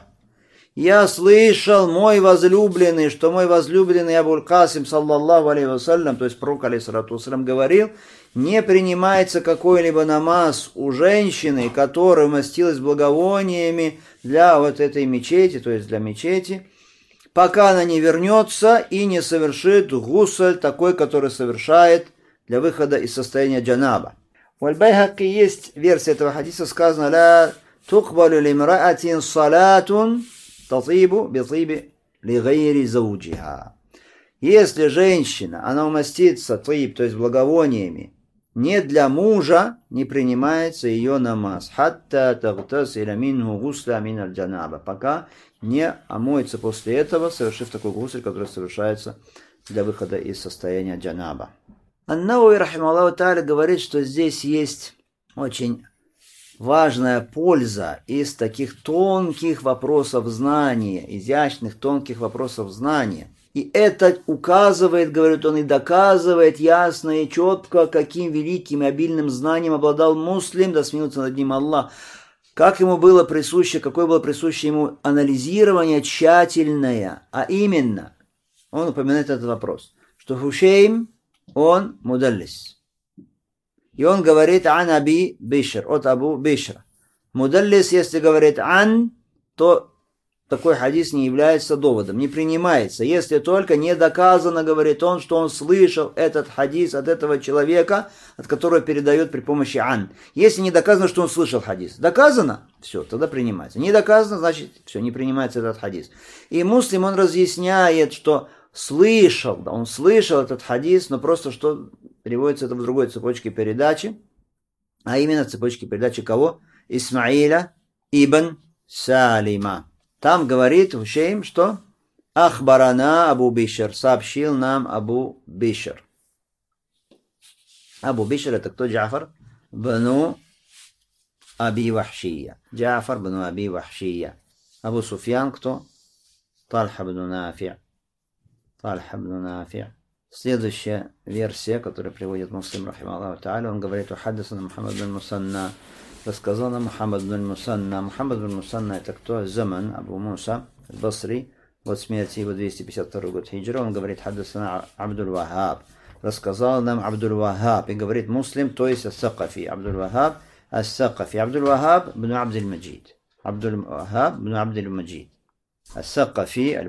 Я слышал, мой возлюбленный, что мой возлюбленный Абуль Касим, саллаллаху алейхи вассалям, то есть пророк, алейхиссалату вассалям, говорил: не принимается какой-либо намаз у женщины, которая умастилась благовониями для вот этой мечети, то есть для мечети, пока она не вернется и не совершит гусль, такой, который совершает для выхода из состояния джанаба. У Аль-Байхаки есть версия этого хадиса, сказано: ла тукбалю лимраатин салатун татибу битиби лигайри зауджиха. Если женщина, она умастится тиб, то есть благовониями, не для мужа, не принимается ее намаз. Хатта тагтасиля минху гусля мин аль-джанаба. Пока не омоется после этого, совершив такой гусль, который совершается для выхода из состояния джанаба. Ан-Навави, рахимахуллаху тааля, говорит, что здесь есть очень важная польза из таких тонких вопросов знания, изящных тонких вопросов знания. И это указывает, говорит он, и доказывает ясно и четко, каким великим и обильным знанием обладал муслим, да смилуется над ним Аллах, как ему было присуще, какое было присуще ему анализирование тщательное, а именно, он упоминает этот вопрос, что Хушейм, он мудаллис. И он говорит ан Аби Бишр, от Абу Бишра. Мудаллис, если говорит ан, то такой хадис не является доводом, не принимается, если только не доказано, говорит он, что он слышал этот хадис от этого человека, от которого передает при помощи ан. Если не доказано, что он слышал хадис, доказано, все, тогда принимается. Не доказано, значит, все, не принимается этот хадис. И муслим, он разъясняет, что слышал, да, он слышал этот хадис, но просто что переводится это в другой цепочке передачи, а именно цепочке передачи кого? Исмаиля ибн Салима. Там говорит Хушейм, что Ахбарана Абу Бишр, сообщил нам Абу Бишр. Абу Бишр это кто? Джафар бну Аби Вахшия. Джафар бну Аби Вахшия. Абу Суфьян кто? Тальха бну Нафи. Тальха бну Нафи. Следующая версия, которую приводит Муслим, рахимахуллаху тааля, он говорит: «Ухаддасана Мухаммад бин Мусанна». Рассказал нам Мухаммад бин Мусанна. Мухаммад бин Мусанна это кто? Заман Абу Муса аль-Басри. От смерти его 252 год хиджра. Он говорит: «Хаддасана Абдуль Вахаб». Рассказал нам Абдуль Вахаб. И говорит Муслим, то есть Ас-Сакафи. Абдуль Вахаб الثقفي. عبد الوهاب بن عبد المجيد. عبد الوهاب بن عبد المجيد الثقفي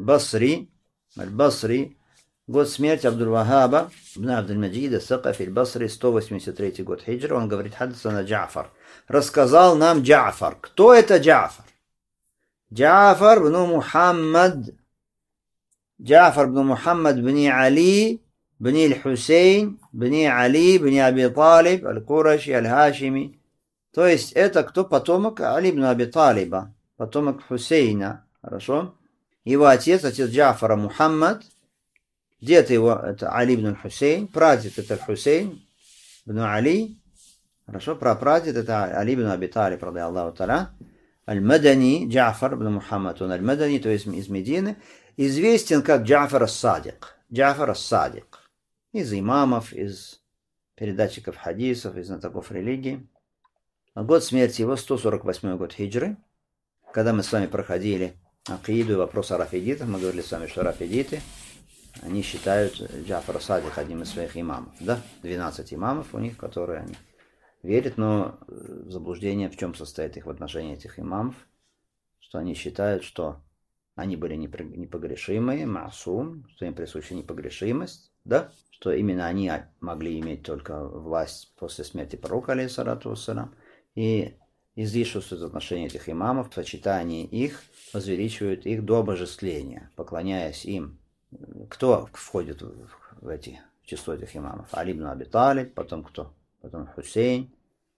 البصري. Год смерти Абдуль-Вахаба бн Абдуль-Маджид ас-Сакафи аль-Басри, 183 год хиджры. Он говорит: хаддасана Джа'фар. Рассказал нам Джа'фар. Кто это Джа'фар? Джа'фар бн Мухаммад. Джа'фар бн Мухаммад бн Али бн аль-Хусейн бн Али бн Аби Талиб аль-Кураши аль-Хашими. То есть это кто? Потомок Али бн Аби Талиба, потомок Хусейна. Хорошо? Его отец Джа'фара Мухаммад. Дед его это Али ибн Хусейн, прадед это Хусейн ибн Али, хорошо, прапрадед это Али ибн Аби Талиб, ради Аллаху та'аля. Аль-Мадани, Джа'фар ибн Мухаммад, он Аль-Мадани, то есть из Медины, известен как Джа'фар ас-Садик. Джа'фар ас-Садик. Из имамов, из передатчиков хадисов, из знатоков религии. Год смерти его 148 год хиджры. Когда мы с вами проходили акиду и вопрос о рафидитах, мы говорили с вами, что рафидиты, они считают Джа'фар ас-Садик одним из своих имамов. Да? 12 имамов у них, которые они верят, но заблуждение в чем состоит их в отношении этих имамов, что они считают, что они были непогрешимые, маасум, что им присуща непогрешимость, да? Что именно они могли иметь только власть после смерти пророка, алейхиссалату вассалам, и излишествуют отношения этих имамов, в сочетании их возвеличивают их до обожествления, поклоняясь им. Кто входит в число этих имамов? Али ибн Аби Талиб, потом кто? Потом Хусейн,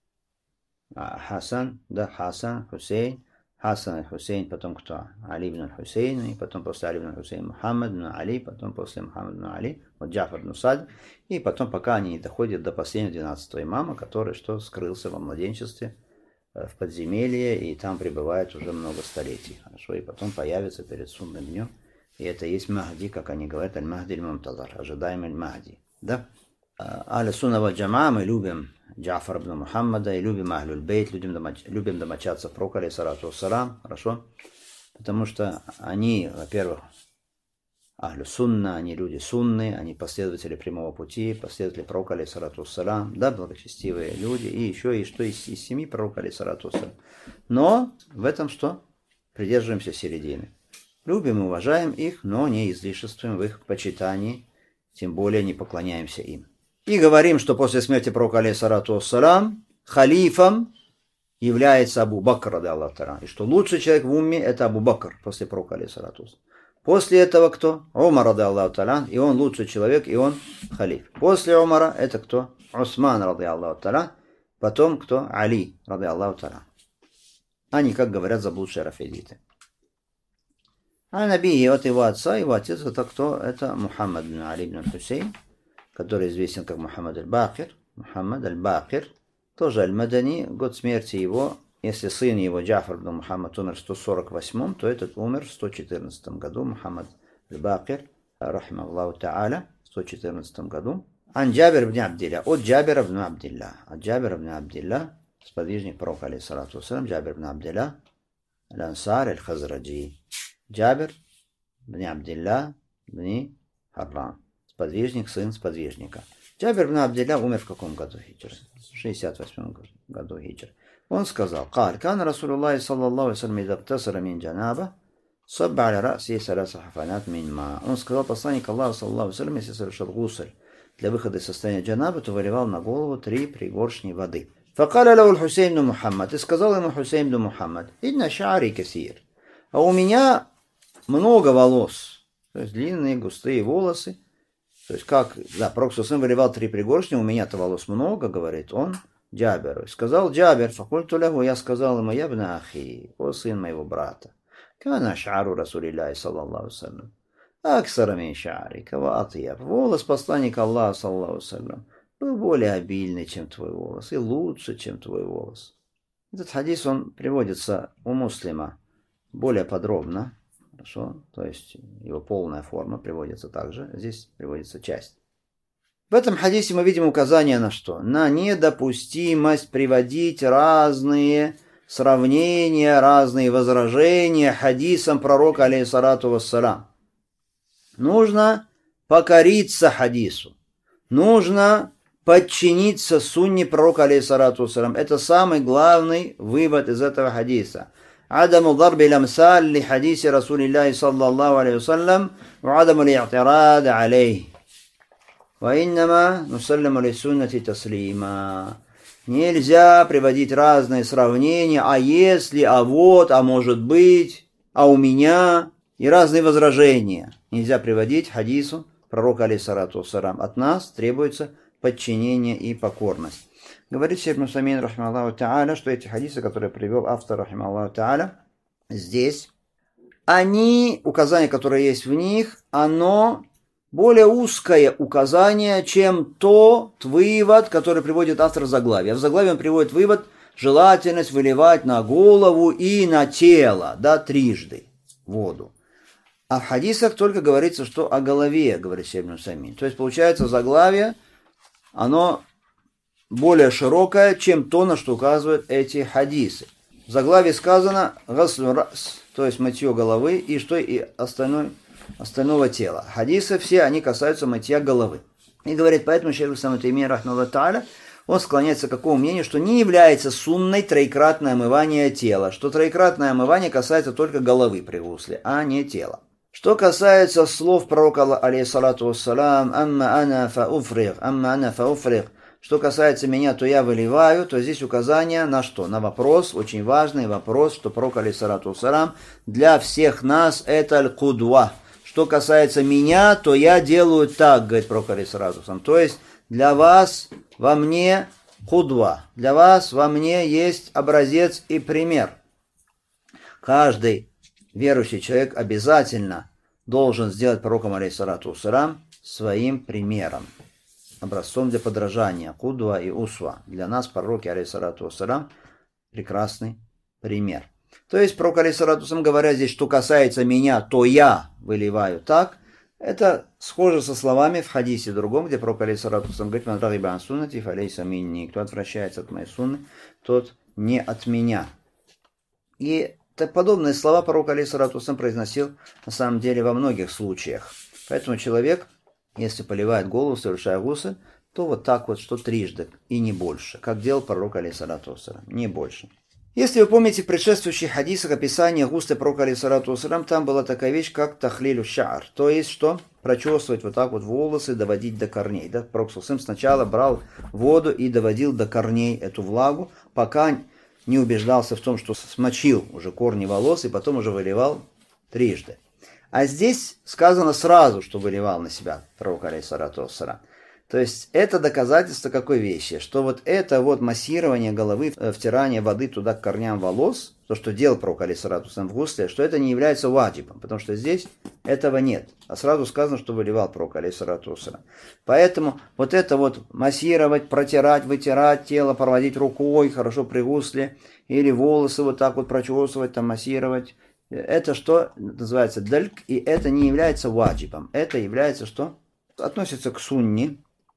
Хасан, да, Хасан, Хусейн, Хасан и Хусейн, потом кто? Али ибн Хусейн, и потом после Али ибн Хусейн Мухаммад ибн Али, потом после Мухаммад ибн Али, вот Джа'фар ибн Садик, и потом пока они не доходят до последнего 12-го имама, который что скрылся во младенчестве в подземелье, и там пребывает уже много столетий, хорошо, и потом появится перед судным днем. И это есть Махди, как они говорят, аль-Махди аль-Мумтазар, ожидаемый аль-Махди. Да? Ахлю сунна валь джамаа, мы любим Джа'фара ибн Мухаммада и любим Ахлюль бейт, любим домочадцев пророка, алейхиссалату вассалам, хорошо? Потому что они, во-первых, Ахлю сунна, они люди сунны, они последователи прямого пути, последователи пророка, алейхиссалату вассалам, да, благочестивые люди, и еще и что из семьи пророка, алейхиссалату вассалам. Но в этом что? Придерживаемся середины. Любим и уважаем их, но не излишествуем в их почитании, тем более не поклоняемся им. И говорим, что после смерти пророка, алейхиссалату вассалам, халифом является Абу Бакр, ради Аллаху та'аля, и что лучший человек в умме это Абу Бакр после пророка, алейхиссалату вассалам. После этого кто? Умар, ради Аллаху та'аля, и он лучший человек, и он халиф. После Умара это кто? Усман, ради Аллаху та'аля, потом кто? Али, ради Аллаху та'аля. Они, как говорят, заблудшие рафидиты. А Наби от его отца, его отец это кто? Это Мухаммад ибн Али ибн Хусейн, который известен как Мухаммад аль-Бакир. Мухаммад аль-Бакир, тоже аль-Мадани, год смерти его, если сын его Джа'фар ибн Мухаммад умер в 148, то этот умер в 114 году, Мухаммад аль-Бакир, рахимахуллаху та'аля, в 114 году. Ан Джабир ибн Абдилля, от Джабира ибн Абдилля, сподвижник пророка, алейхиссалату вассалам, Джабир ибн Абдилля, аль-Ансар аль-Хазраджи. Джабир бн Абдилля бн Харрам, сподвижник, сын сподвижника. Джабир бн Абдилля умер в каком году хиджры? В 68 году хиджры. Он сказал: «Каль, кан Расулуллахи саллаллаху алейхи ва саллям иза иктасара мин джанаба, сабба аля ра'си саласа хафанат мин ма». Он сказал, посланник Аллаха саллаллаху алейхи ва саллям, если совершил гусль для выхода из состояния джанаба, то выливал на голову 3 пригоршни воды. Факаля лаху Хусейн бн Мухаммад, и сказал ему Хусейн бн Мухаммад: «Инна ша'ри касир». А у меня много волос, то есть длинные, густые волосы. То есть как, да, пророк сын выливал 3 пригоршни, у меня-то волос много, говорит он Джаберу. Сказал Джабер, факульту лаху, я сказал ему: я бна ахи, о сын моего брата. Кана шару Расулиллахи саллаллаху саллям. Аксара мин шарика ва атьяб. Волос посланника Аллаха саллаллаху саллям был более обильный, чем твой волос, и лучше, чем твой волос. Этот хадис, он приводится у Муслима более подробно. Хорошо, то есть его полная форма приводится также, здесь приводится часть. В этом хадисе мы видим указание на что? На недопустимость приводить разные сравнения, разные возражения хадисам пророка, алейхиссалату вассалам. Нужно покориться хадису, нужно подчиниться сунне пророка, алейхиссалату вассалам. Это самый главный вывод из этого хадиса. عدم ضرب الأمثال لحديث رسول الله صلى الله عليه وسلم وعدم الاعتراض عليه وإنما نسلم للسنة تسليما. Нельзя приводить разные сравнения, а если, а вот, а может быть, а у меня, и разные возражения. Нельзя приводить хадису пророка, алейхиссалату вассалам. От нас требуется подчинение и покорность. Говорит шейх Ибн Усаймин, рахимахуллаху та'аля, что эти хадисы, которые привел автор, рахимахуллаху та'аля, здесь, они, указания, которые есть в них, оно более узкое указание, чем тот вывод, который приводит автор в заглавии. А в заглавии он приводит вывод: желательность выливать на голову и на тело, да, трижды воду. А в хадисах только говорится, что о голове, говорит шейх Ибн Усаймин. То есть, получается, заглавие, оно более широкое, чем то, на что указывают эти хадисы. В заглавии сказано «гаслю рас», то есть мытье головы, и что и остального тела. Хадисы все, они касаются мытья головы. И говорит, поэтому шейх Ибн Таймия, рахмаллаху та'аля, он склоняется к какому мнению, что не является сунной троекратное омывание тела, что троекратное омывание касается только головы при гусле, а не тела. Что касается слов пророка, алейхиссалату вассалам, «Амма ана фауфриг», что касается меня, то я выливаю, то здесь указание на что? На вопрос, очень важный вопрос, что пророк, алейхиссалату вассалам, для всех нас это аль-кудва. Что касается меня, то я делаю так, говорит пророк, алейхиссалату вассалам. То есть для вас во мне кудва, для вас во мне есть образец и пример. Каждый верующий человек обязательно должен сделать пророком, алейхиссалату вассалам, своим примером, образцом для подражания. Кудва и усва. Для нас пророки, алейхиссалату вассалам, прекрасный пример. То есть пророк, алейхиссалату вассалам, говоря здесь, что касается меня, то я выливаю так, это схоже со словами в хадисе другом, где пророк, алейхиссалату вассалам, говорит: «Ман рагиба ан суннати фалейса минни». Кто отвращается от моей сунны, тот не от меня. И так подобные слова пророк, алейхиссалату вассалам, произносил на самом деле во многих случаях. Поэтому человек, если поливает голову, совершая гусль, то вот так вот, что трижды и не больше, как делал пророк, алейхиссалату вассалам, не больше. Если вы помните в предшествующих хадисах описание гусля пророка, алейхиссалату вассалам, там была такая вещь, как тахлилю ша'ар, то есть что? Прочесывать вот так вот волосы, доводить до корней. Да? Пророк сначала брал воду и доводил до корней эту влагу, пока не убеждался в том, что смочил уже корни волос, и потом уже выливал трижды. А здесь сказано сразу, что выливал на себя пророк, алейхиссалату вассалам. То есть это доказательство какой вещи? Что вот это вот массирование головы, втирание воды туда к корням волос, то, что делал пророк, алейхиссалату вассалам, в гусле, что это не является ваджибом, потому что здесь этого нет. А сразу сказано, что выливал пророк, алейхиссалату вассалам. Поэтому вот это вот массировать, протирать, вытирать тело, проводить рукой, хорошо при гусле, или волосы вот так вот прочесывать, там массировать, это что называется дальк, и это не является ваджибом. Это является что? Относится к сунне,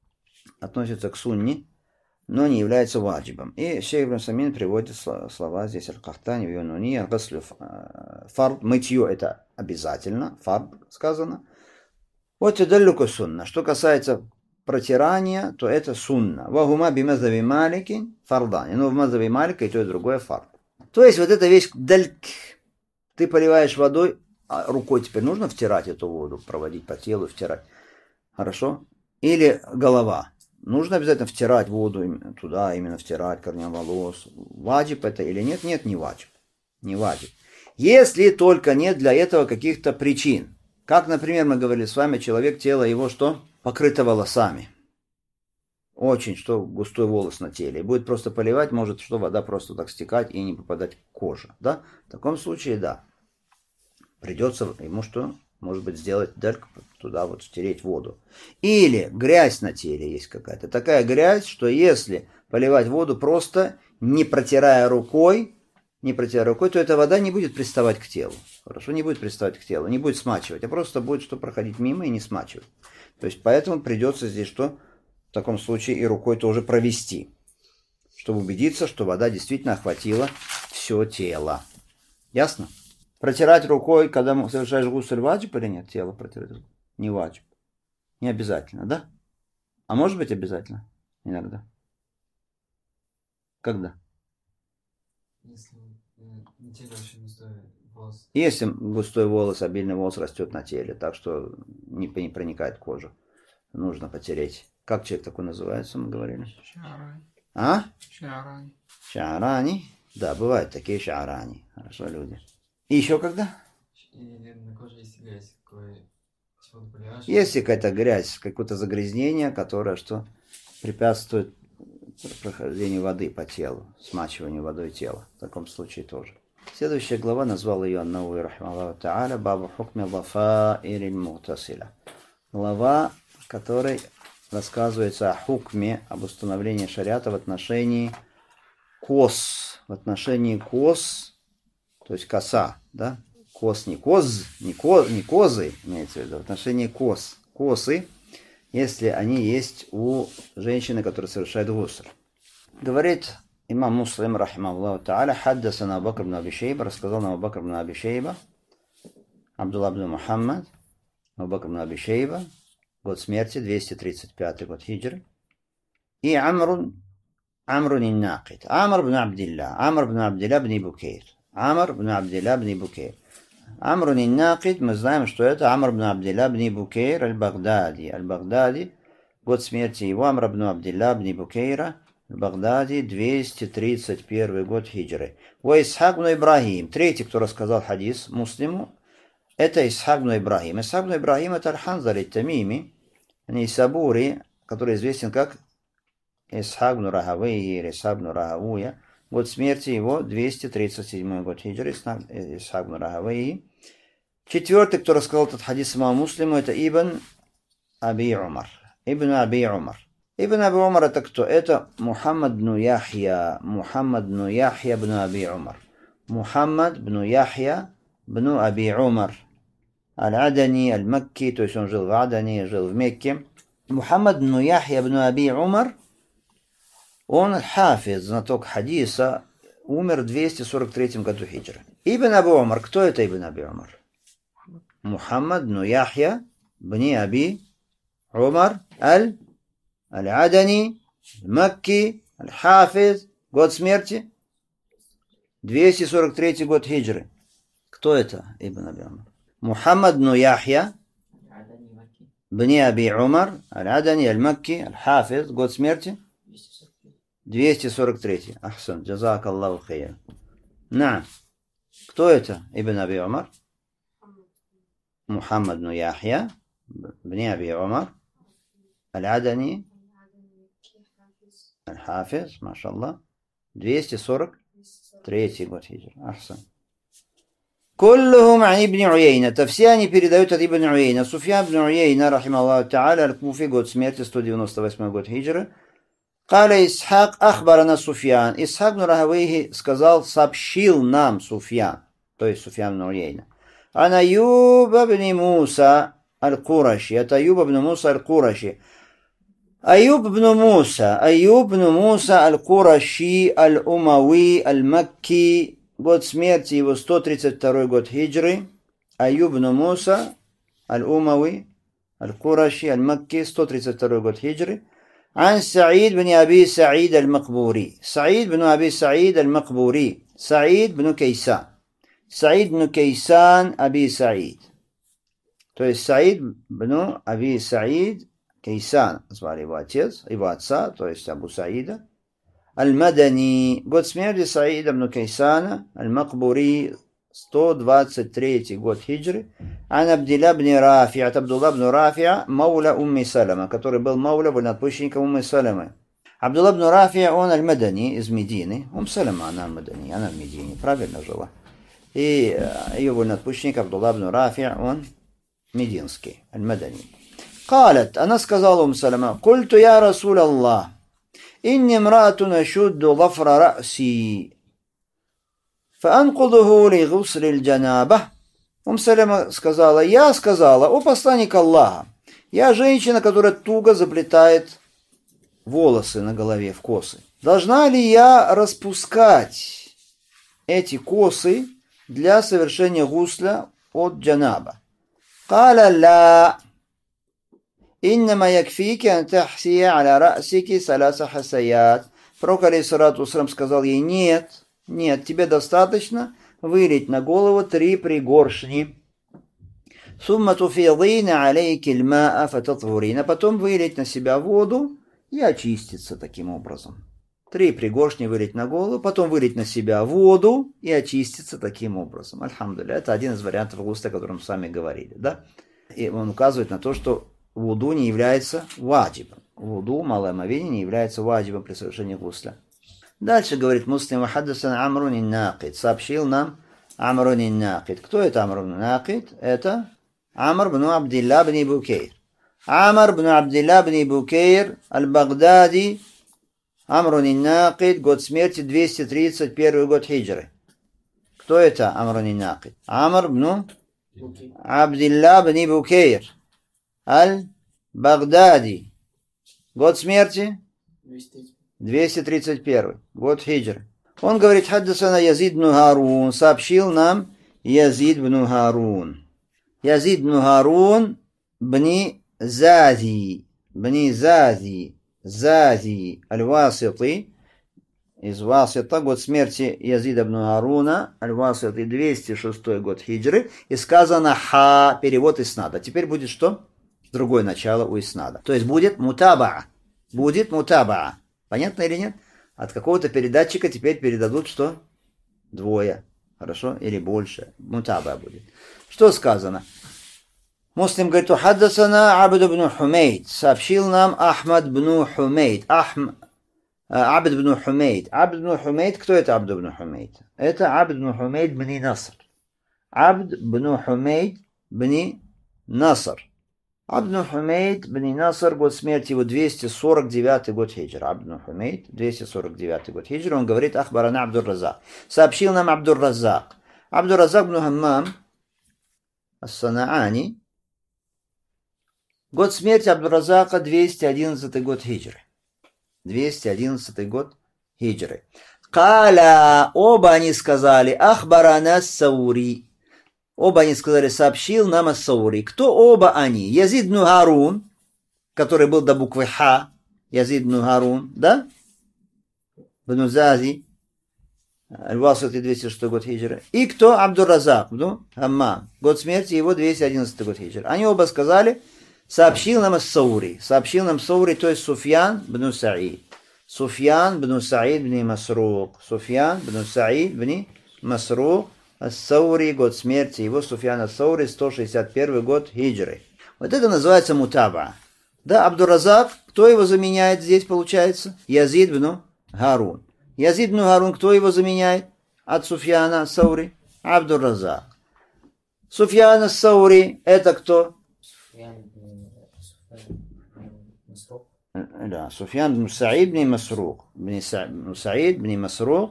но не является ваджибом. И шейх Ибн Усаймин приводит слова здесь аль-Кахтани, юнуни, аль-гаслю фард, мытье это обязательно, фард сказано. Вот и далеко сунна. Что касается протирания, то это сунна. Вагума бимазави малики фардани. Но в мазави малика и то и другое фард. То есть вот эта вещь дальк. Ты поливаешь водой, а рукой теперь нужно втирать эту воду, проводить по телу, втирать. Хорошо? Или голова. Нужно обязательно втирать воду туда, именно втирать корням волос. Ваджиб это или нет? Нет, не ваджиб. Не ваджиб. Если только нет для этого каких-то причин. Как, например, мы говорили с вами, человек, тело его что? Покрыто волосами. Очень, что густой волос на теле. И будет просто поливать, может, что вода просто так стекать и не попадать в кожу. Да? В таком случае, да. Придется ему что? Может быть, сделать дальк, туда вот стереть воду. Или грязь на теле есть какая-то. Такая грязь, что если поливать воду просто не протирая рукой, то эта вода не будет приставать к телу. Хорошо, не будет приставать к телу, не будет смачивать, а просто будет что проходить мимо и не смачивать. То есть, поэтому придется здесь что? В таком случае и рукой тоже провести, чтобы убедиться, что вода действительно охватила все тело. Ясно? Протирать рукой, когда совершаешь гусль, ваджиб или нет? Тело протирать рукой. Не ваджиб. Не обязательно, да? А может быть обязательно? иногда. Когда? Если на теле очень густой волос. Если густой волос, обильный волос растет на теле, так что не проникает в кожу. Нужно потереть. Как человек такой называется, мы говорили? Шаарани. А? Шаарани. Шаарани. Да, бывают такие шаарани. Хорошо, люди. И еще когда? Или на коже есть грязь, Есть какая-то грязь, какое-то загрязнение, которое что препятствует прохождению воды по телу, смачиванию водой тела. В таком случае тоже. Следующая глава назвал ее Ан-Навави рахимахуллаху та'аля Бабу хукми дафаириль мутасиля. Глава, в которой рассказывается о хукме, об установлении шариата в отношении кос. В отношении кос, то есть коса, да? Кос не коз, не козы, имеется в виду, в отношении кос. Косы, если они есть у женщины, которая совершает гусл. Говорит имам Муслим, рахимахуллаху та'аля, хаддасана Абу Бакр ибн Аби Шейба, рассказал нам Абу Бакр ибн Аби Шейба, Абдулла ибн Мухаммад, Абу Бакр ибн Аби Шейба, год смерти, 235 год хиджры, и Амрун ин-Накид, Амр ибн Абдилля ибн Букейр. Амр ибн Абдилля ибн Букейр. Амр ин-Накид, мы знаем, что это Амр ибн Абдилля ибн Букейр аль-Багдади. Аль-Багдади, год смерти его, Амр ибн Абдилля ибн Букейра, аль-Багдади, 231 год хиджры. Ва Исхак ибн Ибрахим. Третий, кто рассказал хадис Муслиму, это Исхак ибн Ибрахим. Исхак ибн Ибрахим это Аль-Ханзали Тамими, Нейсабури, который известен как Исхак ибн Рахавейи или Исхак ибн Рахавуя. Год смерти его 237 год хиджры, Исхак ибн Рахавейи. Четвертый, кто рассказал этот хадис имаму Муслиму, это Ибн Аби Умар. Ибн Аби Умар. Ибн Аби Умар это кто? Это Мухаммад бн Яхья. Мухаммад бн Яхья бн Аби Умар. Мухаммад бн Яхья бн Аби Умар. Аль-Адани, Аль-Макки, то есть он жил в Адане, жил в Мекке. Мухаммад бн Яхья бн Аби Умар, он хафиз, знаток хадиса, умер в 243 году хиджры. Ибн Аби Умар, кто это Ибн Аби Умар? Мухаммад бн Яхья бн Аби Умар Аль-Адани, Макки, Аль-Хафиз, год смерти 243 год хиджры. Кто это Ибн Аби Умар? Мухаммад бн Яхья бн Аби Умар Аль-Адани, Аль-Макки, Аль-Хафиз, год смерти 243. Ахсан, джазак Аллаху хейр. На. Кто это Ибн Аби Умар? Мухаммад бн Яхья бн Аби Умар Аль-Адани, Аль-Хафиз, машаллах, 243 год хиджры. Ахсан. Куллухум ан ибн Уяйна. То все они передают от Ибн Уяйна. Суфьян ибн Уяйна, рахимахуллаху та'аля, аль-Куфи, год смерти, 198 год хиджры. Каля Исхак ахбарана Суфьян. Исхак бн Рахавейхи сказал, сообщил нам Суфьян, то есть Суфьян бн Уяйна. Ан Аюба бн Муса аль-Кураши. Это Аюба бн Муса аль-Кураши. Аюб бн Муса аль-Кураши аль-Умави аль-Макки. Год смерти его 132 год хиджры. Аюб бн Муса аль-Умави аль-Кураши аль-Макки, 132 год хиджры. عن سعيد بن أبي سعيد المقبوري. سعيد بن أبي سعيد المقبوري. سعيد بن كيسان. سعيد بن كيسان أبي سعيد. То есть Саид бн Аби Саид Кейсан, звали его отец, его отца, то есть Абу Саида. Аль-Мадани. Год смерти Саида бн Кейсана. Аль-Макбури. 123 год хиджры. Ан Абдилля бн Рафи, от Абдулла бн Рафи, мауля Умми Салама, который был мауля вольноотпущенником Умми Саламы. Абдулла бн Рафи, он аль-Мадани, из Медины. Салама, она аль-Мадани, она в Медине, правильно жила. И ее вольноотпущенник Абдулла бн Рафи, он мединский, аль-Мадани. قالت, она сказала Салама, قلت يا رسول الله إني امرأة أشد ظفر رأسي فأنقضه لغسل الجنابة. Салама сказала, я сказала, о посланник Аллаха, я женщина, которая туго заплетает волосы на голове в косы. Должна ли я распускать эти косы для совершения гусля от джанаба? Каля ля. «Иннама якфики ан тахсия аля расики саласа хасаят». Пророк, алейхиссалату вассалам, сказал ей: нет, тебе достаточно вылить на голову 3 пригоршни. «Сумма туфидина алейки лмаа фататхурина». Потом вылить на себя воду и очиститься таким образом. 3 пригоршни вылить на голову, потом вылить на себя воду и очиститься таким образом. Альхамдулилля, это один из вариантов гусля, о котором мы с вами говорили. Да? И он указывает на то, что вуду не является ваджибом. Вуду, малое омовение, не является ваджибом при совершении гусля. Дальше говорит Муслим: «Вахаддасан Амрун ин-Накид». Сообщил нам Амрун ин-Накид. Кто это Амрун ин-Накид? Это Амр бн Абдилла бн Букейр. Амр бн Абдилла бн Букейр аль-Багдади. Амрун ин-Накид, год смерти 231 год хиджры. Кто это Амрун ин-Накид? Амр бн Абдилла бн Букейр аль-Багдади. Год смерти 231 год хиджры. Он говорит: «Хаддасана Язид бн Харун». Сообщил нам Язид бн Харун. Язид бн Харун бни Зази. Зази аль-Васити. Из Васита. Год смерти Язида бн Харуна аль-Васити 206 год хиджры. И сказано ха, перевод иснада. Теперь будет что? Другое начало у иснада. То есть будет мутабаа. Понятно или нет? От какого-то передатчика теперь передадут что? 2. Хорошо? Или больше. Мутабаа будет. Что сказано? Муслим говорит: «Хаддасана Абд бн Хумейд». Сообщил нам Ахмад бн Хумейд. Абд бн Хумейд. Абд бн Хумейд. Кто это Абд бн Хумейд? Это Абд бн Хумейд бн Наср. Абд бн Хумейд бн Наср. Абд бн Хумейд бн Наср, год смерти его 249 год хиджра. Абд бн Хумейд, 249 год хиджра. Он говорит: «Ахбарана Абдур-Разак». Сообщил нам Абдур-Разак. Абдур-Разак бн Хаммам ас-Санаани. Год смерти Абдур-Разака 211 год хиджры. 211 год хиджры. Каля, оба они сказали: «Ахбарана ас-Саури». Оба они сказали: «Сообщил нам ас-Саури». Кто оба они? Язид бн Харун, который был до буквы Ха. Язид бн Харун, да? Бн Зази. Аль-Васити 206 год хиджры. И кто? Абдур-Разак бн Хаммам. Год смерти его 211 год хиджры. Они оба сказали: «Сообщил нам ас-Саури». Сообщил нам Саури, то есть Суфьян бн Саид. Суфьян бн Саид бн Масрук. Суфьян бн Саид бн Масрук. Ас-Саури, год смерти его, Суфьян ас-Саури, 161 год хиджры. Вот это называется мутаба. Да, Абдур-Разак, кто его заменяет здесь, получается? Язид бн Харун. Язид бн Харун, кто его заменяет? От Суфьяна ас-Саури? Абдур-Разак. Суфьян ас-Саури, это кто? Да, Суфьян бн Саид бн Масрук. Саид бн Масрук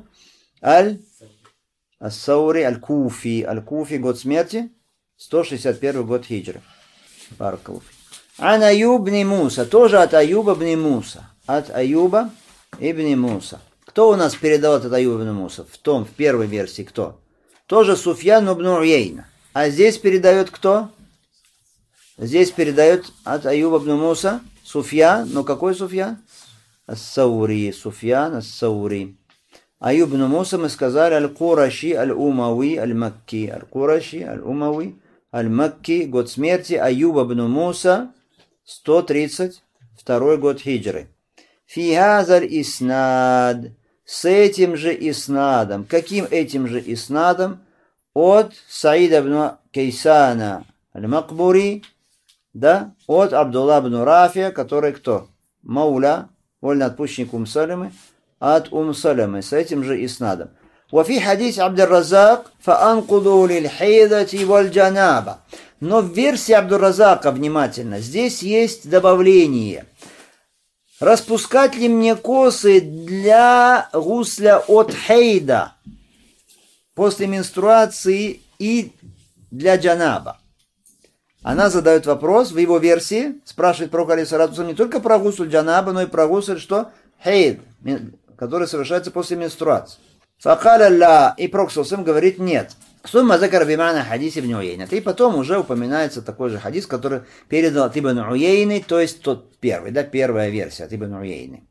Ас-Саури аль-Куфи. Аль-Куфи, год смерти 161 год хиджры. Баракалуфи. Ан Аюб бн Муса. Тоже от Аюба бн Муса. От Аюба ибн Муса. Кто у нас передал от Аюба бн Муса? В первой версии кто? Тоже Суфьян ибн Уяйна. А здесь передает кто? Здесь передает от Аюба бн Муса Суфьян. Но какой Суфьян? Ас-Саури. Суфьян ас-Саури. Аюб бн Муса, мы сказали, аль-Кураши, аль-Умави, аль-Макки. Аль-Кураши, аль-Умави, аль-Макки. Год смерти Аюба бн Муса 132 год хиджры. Фигазаль иснад. С этим же иснадом. Каким этим же иснадом? От Саида бн Кейсана аль-Макбури, да, от Абдулла бн Рафия, который кто? Мауля, вольноотпущенник Саламы, от Саламы, с этим же иснадом. وفي حديث عبد الرزاق فأنقضوا للحيضة والجنابة. Но в версии Абдур-Разака, внимательно, здесь есть добавление. Распускать ли мне косы для гусля от хейда, после менструации, и для джанаба? Она задает вопрос в его версии, спрашивает пророк алейхиссалату не только про гусль джанаба, но и про гусль что? Хейд, который совершается после менструации. Факаля ла, и пророк говорит нет. Сумма закара бимана хадис ибн Уейна. И потом уже упоминается такой же хадис, который передал от Ибн Уейны, то есть тот первый, да, первая версия от Ибн Уейны.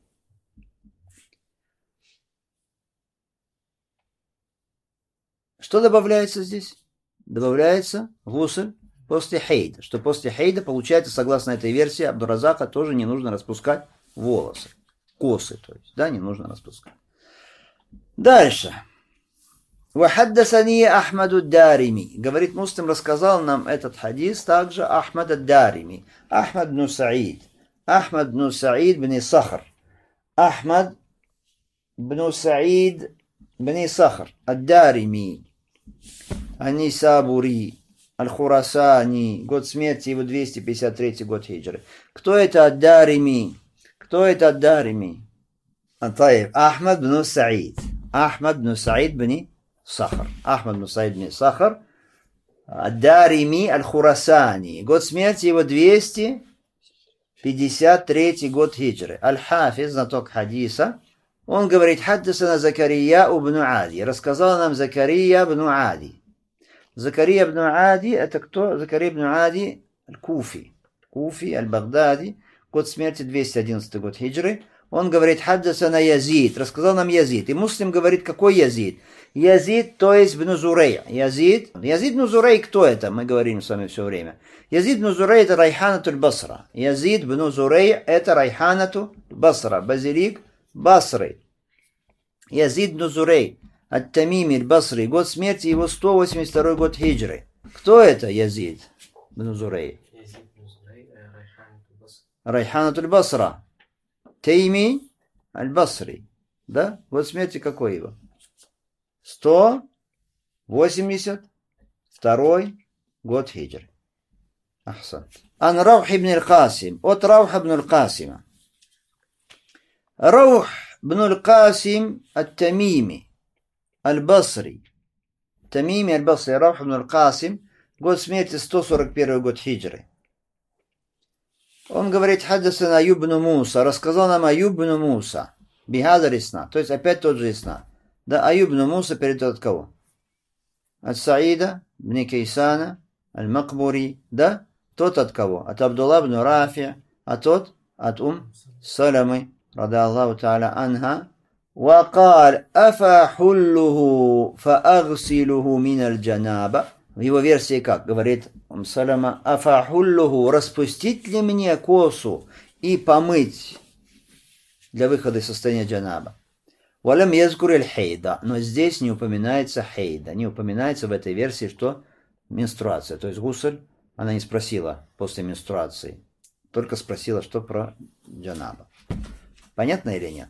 Что добавляется здесь? Добавляется гусль после хейда. Что после хейда, получается, согласно этой версии Абдуразака, тоже не нужно распускать волосы. Косы, то есть, да, не нужно распускать. Дальше. وحدثني أحمد الدارمي. Говорит, Муслим рассказал нам этот хадис также Ахмад ад-Дарими. Ахмад бн Саид. Ахмад бн Саид бн Сахар. Ахмад бн Саид бн Сахар. Ад-Дарими. Анисабури. Аль-Хурасани. Год смерти его 253 год хиджры. Кто это ад-Дарими? Кто это ад-Дарими? Ахмад бн Саид. Ахмад бн Саид бн Сахар. Ахмад бн Саид бн Сахар. Ад-Дарими Аль-Хурасани. Год смерти его 253 год хиджры. Аль-Хафиз, знаток хадиса. Он говорит, хаддасана Закария ибн Ади. Рассказал нам Закария ибн Ади. Закария ибн Ади, это кто? Закария ибн Ади Аль-Куфи. Куфи, Аль-Багдади. Год смерти 211 год хиджры. Он говорит, хаддасана Язид. Рассказал нам Язид. И Муслим говорит, какой Язид? Язид, то есть бн Зурей. Язид бн Зурей, кто это? Мы говорим с вами все время. Язид бн Зурей это Райханатуль Басра. Язид бн Зурей это Райханатуль Басра. Базилик Басры. Язид бн Зурей. Ат-Тамими Басри. Год смерти его 182 год хиджры. Кто это Язид бн Зурей? Райханатуль Басра. Тайми Аль-Басри. Да? Год смерти какой его? 182 год хиджры. Ахсан. Ан Раух ибн Аль-Касим. От Рауха ибн Аль-Касима. Раух ибн Аль-Касим Ат-Тамими Аль-Басри. Тамими Аль-Басри. Раух ибн Аль-Касим. Год смерти 141 год хиджры. Он говорит, хаддасана Аюб бн Муса. Рассказал нам Аюб бн Муса. Бихадар исна. То есть опять тот же исна. Да, Аюб бн Муса передает от кого? От Саида бн Кейсана, Аль-Макбури. Да? Тот от кого? От Абдулла бн Рафия. А тот от Саламы, рада Аллаху та'аля анха. وقال أفحله فأغسله من الجنابة. В его версии как? Говорит Салама, афахуллуху, распустить ли мне косу и помыть для выхода из состояния джанаба? Валям язкуриль хейда, но здесь не упоминается хейда, не упоминается в этой версии, что менструация, то есть гусль, она не спросила после менструации, только спросила, что про джанаба. Понятно или нет?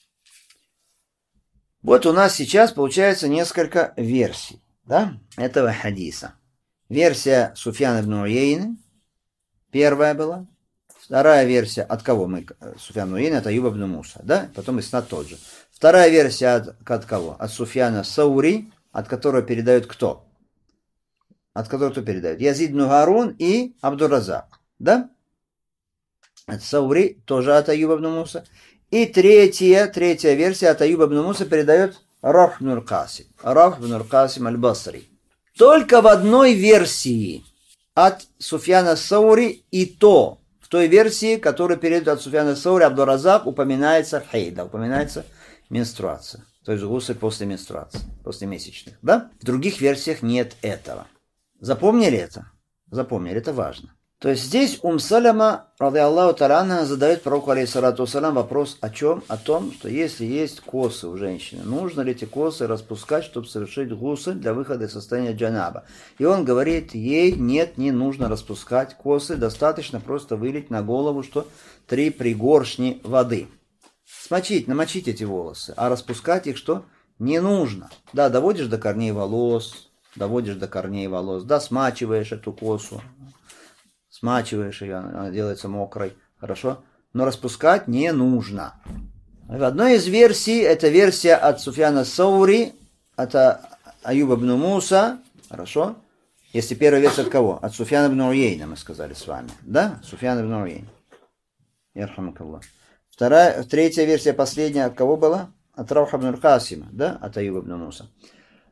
Вот у нас сейчас получается несколько версий. Да, этого хадиса. Версия Суфьяна ибн Уейны, первая была. Вторая версия, от кого мы? Суфьян Уейна, от Аюба ибн Муса, да? Потом Иснад тот же. Вторая версия от кого? От Суфьяна Саури, от которого передают кто? От которого кто передает? Язид ибн Гарун и Абдуразак, да? От Саури, тоже от Аюба ибн Муса. И третья версия от Аюба ибн Муса передает Раух ибн Аль-Касим. Раух ибн Аль-Касим Аль-Басри. Только в одной версии от Суфьяна Саури, и то в той версии, которую передает от Суфьяна Саури Абдуразак, упоминается хейда, упоминается менструация. То есть гусль после менструации, после месячных. Да? В других версиях нет этого. Запомнили это? Запомнили, это важно. То есть здесь Салама, рады Аллаху та'аля, задает пророку алейхиссалату вассалям вопрос о чем? О том, что если есть косы у женщины, нужно ли эти косы распускать, чтобы совершить гусль для выхода из состояния джанаба. И он говорит ей, нет, не нужно распускать косы, достаточно просто вылить на голову, что 3 пригоршни воды. Смочить, намочить эти волосы, а распускать их что? Не нужно. Да, доводишь до корней волос, да, смачиваешь эту косу. Смачиваешь ее, она делается мокрой, хорошо? Но распускать не нужно. В одной из версий, это версия от Суфьяна Саури, от Аюба ибн Муса, хорошо? Если первая версия от кого? От Суфьяна ибн Уейна, мы сказали с вами. Да? Суфьян ибн Уейн. Ярхамакаллах. Третья версия, последняя, от кого была? От Рауха ибн Аль-Касима, да? От Аюба ибн Муса.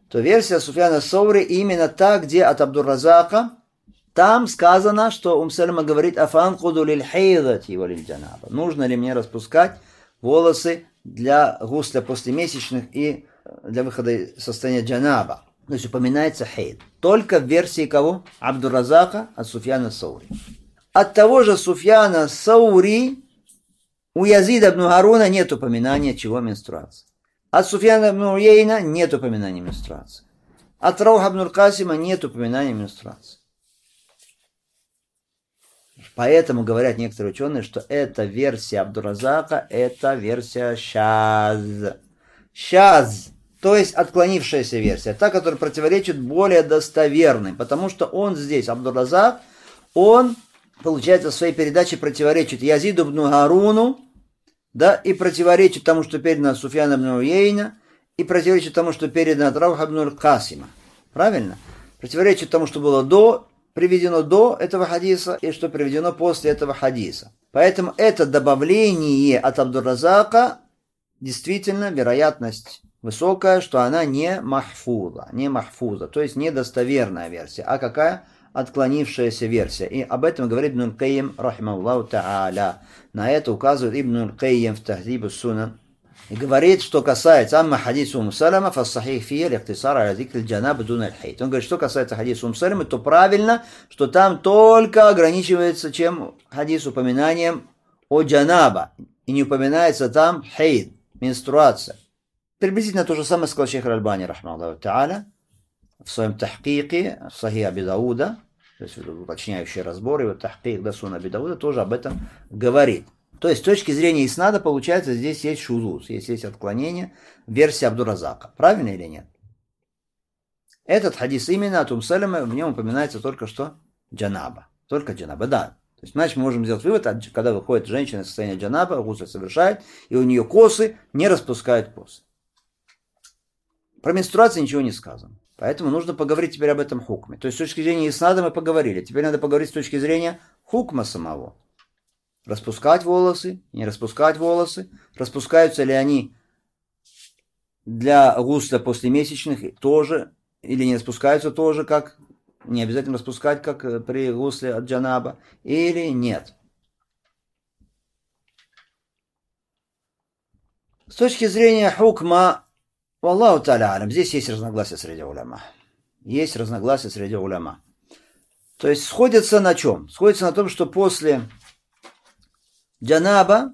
то версия Суфьяна Саури именно та, где от Абдур-Разака, там сказано, что Салама говорит «Афанкуду лиль хейдати ва лиль джанаба». Нужно ли мне распускать волосы для гусля после месячных и для выхода из состояния джанаба? То есть упоминается хейд. Только в версии кого? Абдур-Разака от Суфьяна Саури. От того же Суфьяна Саури у Язида ибн Харуна нет упоминания чего менструации. От Суфьяна ибн Уейна нет упоминания менструации. От Рауха ибн Касима нет упоминания менструации. Поэтому говорят некоторые ученые, что эта версия Абдур-Разака, это версия шаз. Шаз, то есть отклонившаяся версия, та, которая противоречит более достоверной, потому что он здесь, Абдур-Разак, он, получается, в своей передаче противоречит Язиду ибн Харуну, да, и противоречит тому, что передано от Суфьяна ибн Уейна, и противоречит тому, что передано от Рауха ибн Касима. Правильно? Противоречит тому, что было приведено до этого хадиса, и что приведено после этого хадиса. Поэтому это добавление от Абдур-Разака действительно вероятность высокая, что она не махфуза, то есть недостоверная версия, а какая? Отклонившаяся версия. И об этом говорит Ибн Аль-Кайим, рахимахуллаху та'аля. На это указывает Ибн Аль-Кайим в Тахдиб ас-Сунан. И говорит, что касается амма хадису Салама, фассахих фия лихтисар аля зикр джанаб дун аль-хейт. Он говорит, что касается хадису Салама, то правильно, что там только ограничивается чем хадис упоминанием о джанаба. И не упоминается там хейд, менструация. Приблизительно то же самое сказал шейх Аль-Альбани, рахимахуллаху та'аля, в своем тахкике, в Сахих Аби Дауда, то есть уточняющий разбор, его тахкик да Сунан Аби Дауда тоже об этом говорит. То есть с точки зрения иснада, получается, здесь есть шузуз, есть отклонение в версии Абдур-Разака. Правильно или нет? Этот хадис именно от Салама, в нем упоминается только что джанаба. Только джанаба, да. То есть, значит, мы можем сделать вывод, когда выходит женщина из состояния джанаба, гусля совершает, и у нее косы не распускают косы. Про менструацию ничего не сказано. Поэтому нужно поговорить теперь об этом хукме. То есть с точки зрения иснада мы поговорили. Теперь надо поговорить с точки зрения хукма самого. Распускать волосы, не распускать волосы. Распускаются ли они для гусля после месячных тоже, или не распускаются тоже, как не обязательно распускать, как при гусле от джанаба, или нет. С точки зрения хукма, Аллаху та'аля алям, здесь есть разногласия среди уляма. Есть разногласия среди уляма. То есть сходятся на чем? Сходятся на том, что после джанаба,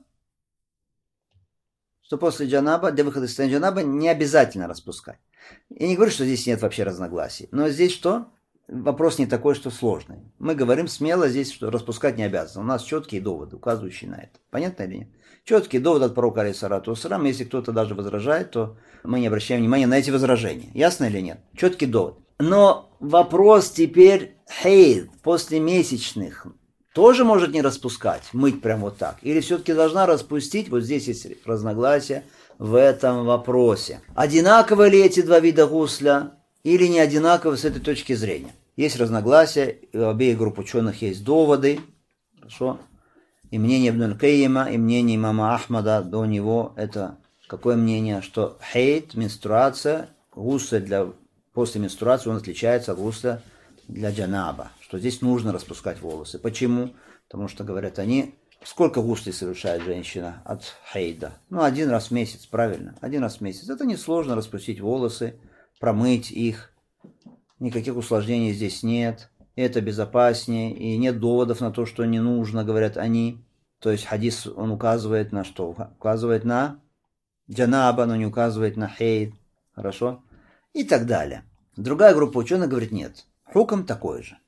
для выхода из состояния джанаба не обязательно распускать. Я не говорю, что здесь нет вообще разногласий. Но здесь что? Вопрос не такой, что сложный. Мы говорим смело здесь, что распускать не обязательно. У нас четкие доводы, указывающие на это. Понятно или нет? Четкий довод от пророка алейхиссалату вассалям. Если кто-то даже возражает, то мы не обращаем внимания на эти возражения. Ясно или нет? Четкий довод. Но вопрос теперь хейд после месячных тоже может не распускать, мыть прям вот так. Или все-таки должна распустить? Вот здесь есть разногласия в этом вопросе. Одинаковы ли эти два вида гусля или не одинаковы с этой точки зрения? Есть разногласия, у обеих групп ученых есть доводы. Хорошо. И мнение Ибн Аль-Кайима, и мнение имама Ахмада до него, это какое мнение? Что хейд, менструация, гусль после менструации, он отличается от гусля для джанаба. Что здесь нужно распускать волосы. Почему? Потому что, говорят они, сколько гуслей совершает женщина от хейда? 1 раз в месяц, правильно? 1 раз в месяц. Это несложно распустить волосы, промыть их. Никаких усложнений здесь нет. Это безопаснее, и нет доводов на то, что не нужно, говорят они. То есть хадис, он указывает на что? Указывает на джанаба, но не указывает на хейд. Хорошо? И так далее. Другая группа ученых говорит, нет. Хукм такой же.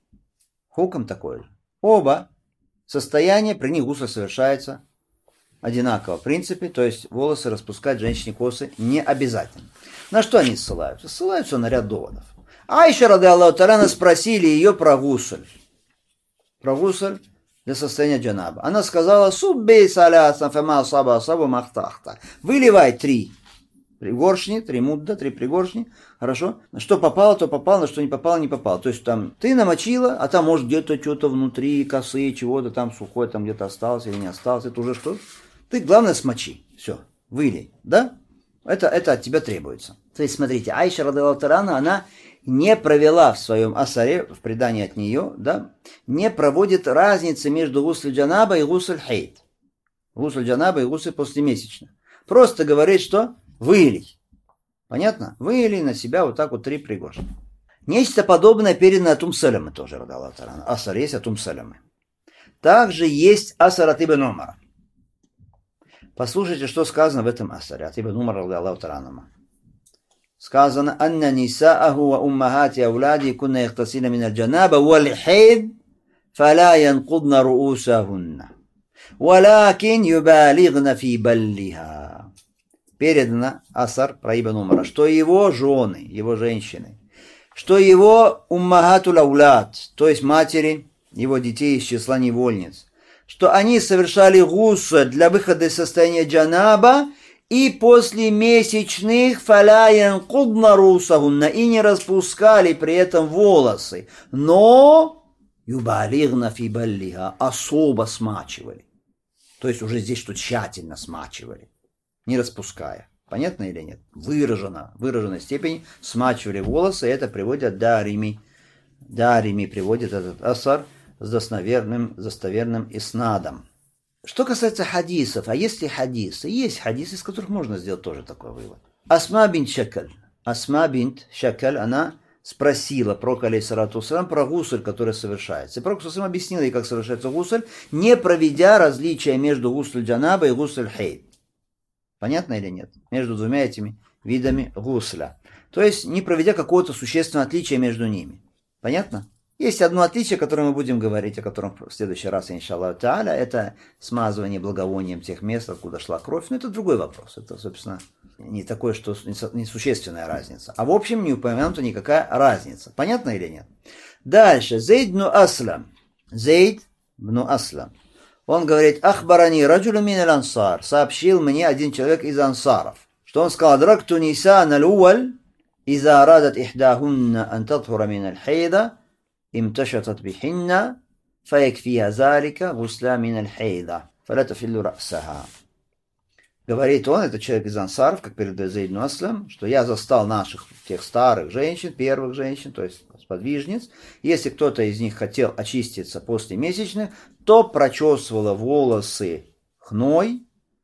Оба состояния, при них гусля совершается одинаково в принципе, то есть волосы распускать женщине косы не обязательно. На что они ссылаются? Ссылаются на ряд доводов. Айша, ради Аллаху та'аля, спросили ее про гусль. Про гусль для состояния джанаба. Она сказала, суббей салясан фема асаба асабу махтахта. Выливай 3 пригоршни, 3 мудда, 3 пригоршни. Хорошо? На что попало, то попало, на что не попало, не попало. То есть там ты намочила, а там может где-то что-то внутри косы, чего-то там сухое, там где-то осталось или не осталось. Это уже что? Ты главное смочи. Все, вылей. Да? Это от тебя требуется. То есть, смотрите, Айша радиаллаху та'аля анха, она не провела в своем асаре, в предании от нее, да, не проводит разницы между гусль джанаба и гусль хейд. Гусль джанаба и гусль послемесячных. Просто говорит, что вылей. Понятно? Вылей на себя вот так вот 3 пригоршни. Нечто подобное передано от Салямы тоже, радиаллаху та'аля. Асар есть от Салямы. Также есть асар от Ибн Умара. Послушайте, что сказано в этом асаре от Ибн Умара, радиаллаху та'аля. Сказано: «Анна нисааху ва уммахати аулади кунна яхтасина мин аль-джанаба валь хейд фала янкудна руусахунна валакин юбалигна фи баллиха». Передано асар про Ибн Умара, что его жены, его женщины, что его уммахатул аулад, то есть матери его детей из числа невольниц, что они совершали гусль для выхода из состояния джанаба и после месячных фаляян кудна русагунна, и не распускали при этом волосы, но юбалигна фи баллиха, особо смачивали. То есть уже здесь что тщательно смачивали, не распуская. Понятно или нет? Выраженной степени смачивали волосы, это приводит Дарими. Дарими приводит этот асар с достоверным иснадом. Что касается хадисов, а есть ли хадисы? Есть хадисы, из которых можно сделать тоже такой вывод. Асма бинт Шакаль, она спросила пророка, алейхиссалату вассалям, про гусль, который совершается. И пророк саллаллаху алейхи объяснил ей, как совершается гусль, не проведя различия между гусль джанаба и гусль хейд. Понятно или нет? Между двумя этими видами гусля. То есть не проведя какого-то существенного отличия между ними. Понятно? Есть одно отличие, о котором мы будем говорить, о котором в следующий раз, иншаллаху тааля, это смазывание благовонием тех мест, откуда шла кровь. Но это другой вопрос. Это, собственно, не такое, что несущественная разница. А в общем, не упомянута никакая разница. Понятно или нет? Дальше. Зейд бну Аслам. Он говорит: «Ахбарани раджулю мин аль-ансар». Сообщил мне один человек из ансаров, что он сказал: «Дракту нисан аль-уваль, иза арадат ихдахунна ан татхура мин аль-хейда, имташатат бихинна, фаякфиха залика гусля мин аль-хейда, фаля тафиллу расаха». Говорит он, это человек из ансаров, как передает Зейд бну Аслам, что я застал наших тех старых женщин, первых женщин, то есть сподвижниц. Если кто-то из них хотел очиститься после месячных, то прочесывала волосы хной,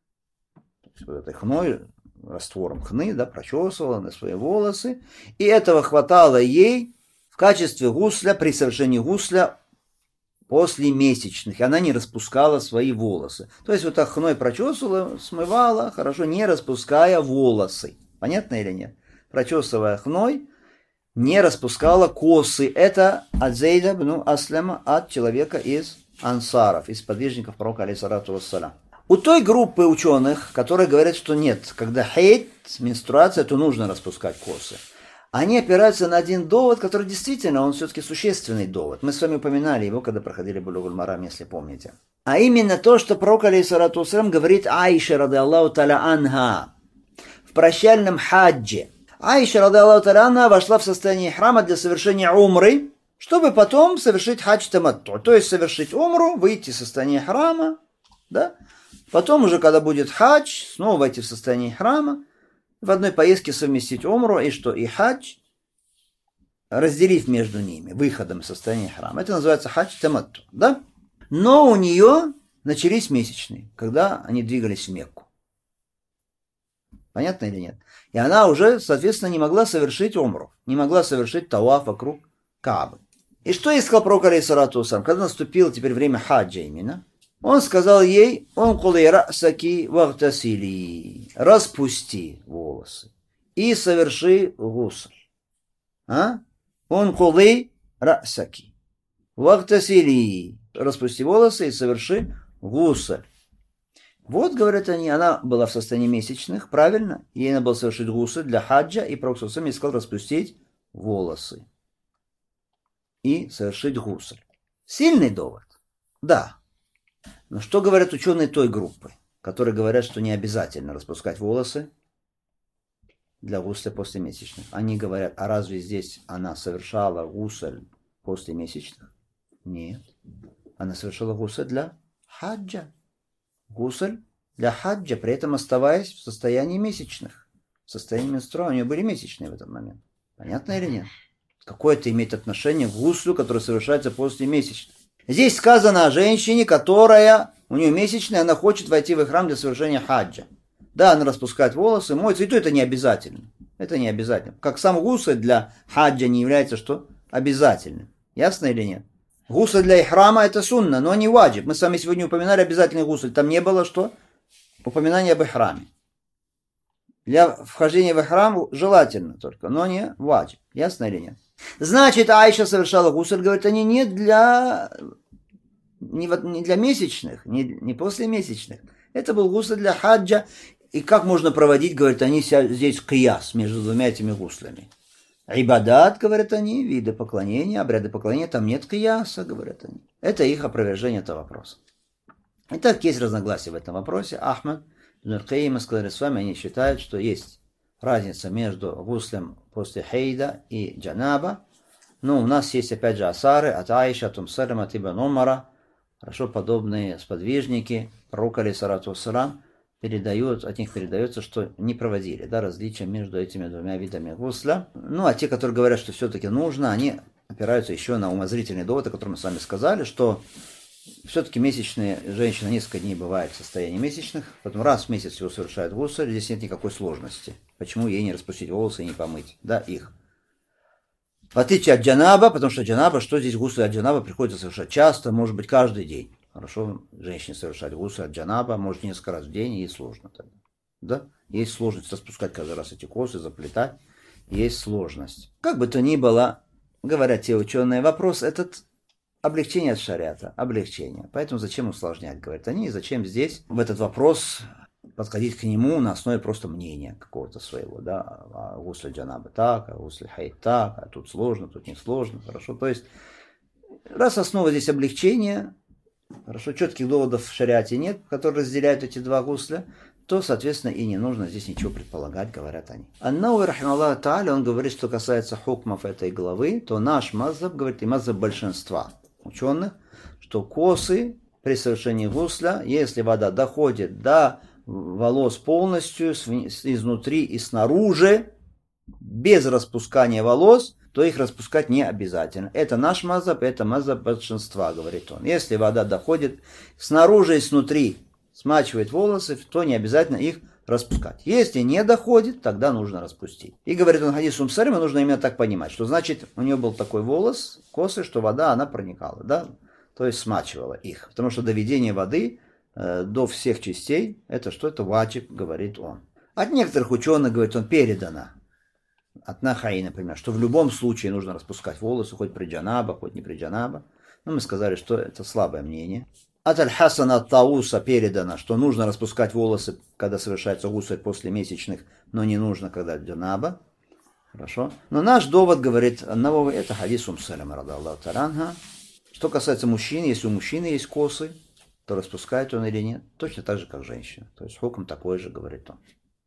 раствором хны, да, прочесывала на свои волосы, и этого хватало ей в качестве гусля, при совершении гусля после месячных, и она не распускала свои волосы. То есть вот так хной прочесывала, смывала, хорошо, не распуская волосы. Понятно или нет? Прочесывая хной, не распускала косы. Это от Зейда бну Аслама, от человека из ансаров, из подвижников пророка, алейхиссалату вассалям. У той группы ученых, которые говорят, что нет, когда хейд, менструация, то нужно распускать косы, они опираются на один довод, который действительно, он все-таки существенный довод. Мы с вами упоминали его, когда проходили Булугуль Марам, если помните. А именно то, что пророк, алейхиссалату вассалям, говорит Аише, радиаллаху та'аля анха, в прощальном хаджи. Аиша, радиаллаху та'аля анха, вошла в состояние храма для совершения умры, чтобы потом совершить хадж таматту. То есть совершить умру, выйти из состояния храма, да? Потом уже, когда будет хадж, снова войти в состояние храма, в одной поездке совместить умру и что? И хадж, разделив между ними, выходом из состояния храма. Это называется хадж таматту, да? Но у нее начались месячные, когда они двигались в Мекку. Понятно или нет? И она уже, соответственно, не могла совершить умру, не могла совершить таваф вокруг Каабы. И что ей сказал пророк, алейхиссалату вассалям, когда наступило теперь время хаджа именно? Он сказал ей: «Ункули расаки вагтасили», распусти волосы и соверши гусль. Ункули расаки вагтасили, распусти волосы и соверши гусль. Вот, говорят они, она была в состоянии месячных, правильно? Ей надо было совершить гусль для хаджа, и пророк саллаллаху алейхи сказал распустить волосы и совершить гусль. Сильный довод? Да. Но что говорят ученые той группы, которые говорят, что не обязательно распускать волосы для гусля после месячных? Они говорят: а разве здесь она совершала гусль после месячных? Нет. Она совершала гусль для хаджа. Гусль для хаджа, при этом оставаясь в состоянии месячных. в состоянии менструации, у нее были месячные в этот момент. Понятно или нет? Какое это имеет отношение к гуслю, который совершается после месячных? Здесь сказано о женщине, которая, у нее месячные, она хочет войти в храм для совершения хаджа. Да, она распускает волосы, моется, и то это не обязательно. Это не обязательно. Как сам гусль для хаджа не является что? Обязательным. Ясно или нет? Гусль для ихрама это сунна, но не ваджиб. Мы с вами сегодня упоминали обязательный гусль. Там не было что? Упоминание об ихраме. Для вхождения в храм желательно только, но не ваджиб. Ясно или нет? Значит, Айша совершала гусль, говорит, они не для месячных, не после месячных. Это был гусль для хаджа. И как можно проводить, говорят они, здесь кияс между двумя этими гуслями. Ибадат, говорят они, виды поклонения, обряды поклонения, там нет кияса, говорят они. Это их опровержение этого вопроса. Итак, есть разногласия в этом вопросе. Ахмад, Ибн аль-Каим, мы сказали с вами, они считают, что есть разница между гуслем после хейда и джанаба. Но у нас есть опять же асары от Аиша, от Салама, от Ибн Умара, хорошо подобные сподвижники, пророк алейхиссалату вассалам, от них передается, что не проводили различия между этими двумя видами гусля. Ну, а те, которые говорят, что все-таки нужно, они опираются еще на умозрительный довод, о котором мы с вами сказали, что все-таки месячные женщины несколько дней бывают в состоянии месячных, потом раз в месяц его совершают гусль, здесь нет никакой сложности. Почему ей не распустить волосы и не помыть, их? В отличие от джанаба, потому что джанаба, что здесь гусль от джанаба приходится совершать часто, может быть каждый день. Хорошо, женщине совершать гусль от джанаба, может несколько раз в день, ей сложно тогда. Да? Есть сложность распускать каждый раз эти косы, заплетать. Есть сложность. Как бы то ни было, говорят те ученые, вопрос этот облегчение от шариата, облегчение. Поэтому зачем усложнять, говорят они, и зачем здесь в этот вопрос подходить к нему на основе просто мнения какого-то своего, а гусль джанаба так, а гусль хайд так, а тут сложно, тут не сложно, хорошо. То есть, раз основа здесь облегчение, хорошо, четких доводов в шариате нет, которые разделяют эти два гусля, то, соответственно, и не нужно здесь ничего предполагать, говорят они. Ан-Науи, рахималлаху тааля, он говорит, что касается хукмов этой главы, то наш мазхаб, говорит, и мазхаб большинства ученых, что косы при совершении гусля, если вода доходит до волос полностью, изнутри и снаружи, без распускания волос, то их распускать не обязательно. Это наш мазхаб, это мазхаб большинства, говорит он. Если вода доходит снаружи и снутри, смачивает волосы, то не обязательно их распускать. Если не доходит, тогда нужно распустить. И говорит он, хадис Салима, нужно именно так понимать, что значит у нее был такой волос, косы, что вода, она проникала, то есть смачивала их. Потому что доведение воды до всех частей, это что? Это ваджиб, говорит он. От некоторых ученых, говорит он, передано, от Нахаи, например, что в любом случае нужно распускать волосы, хоть при джанаба, хоть не при джанаба. Но мы сказали, что это слабое мнение. От Аль-Хасана ат-Тауса передано, что нужно распускать волосы, когда совершается гусль после месячных, но не нужно, когда джанаба. Хорошо. Но наш довод, говорит Навави, это хадис Салама, радаллаху та'ала. Что касается мужчин, если у мужчины есть косы, то распускает он или нет, точно так же, как женщина. То есть хукм такой же, говорит он.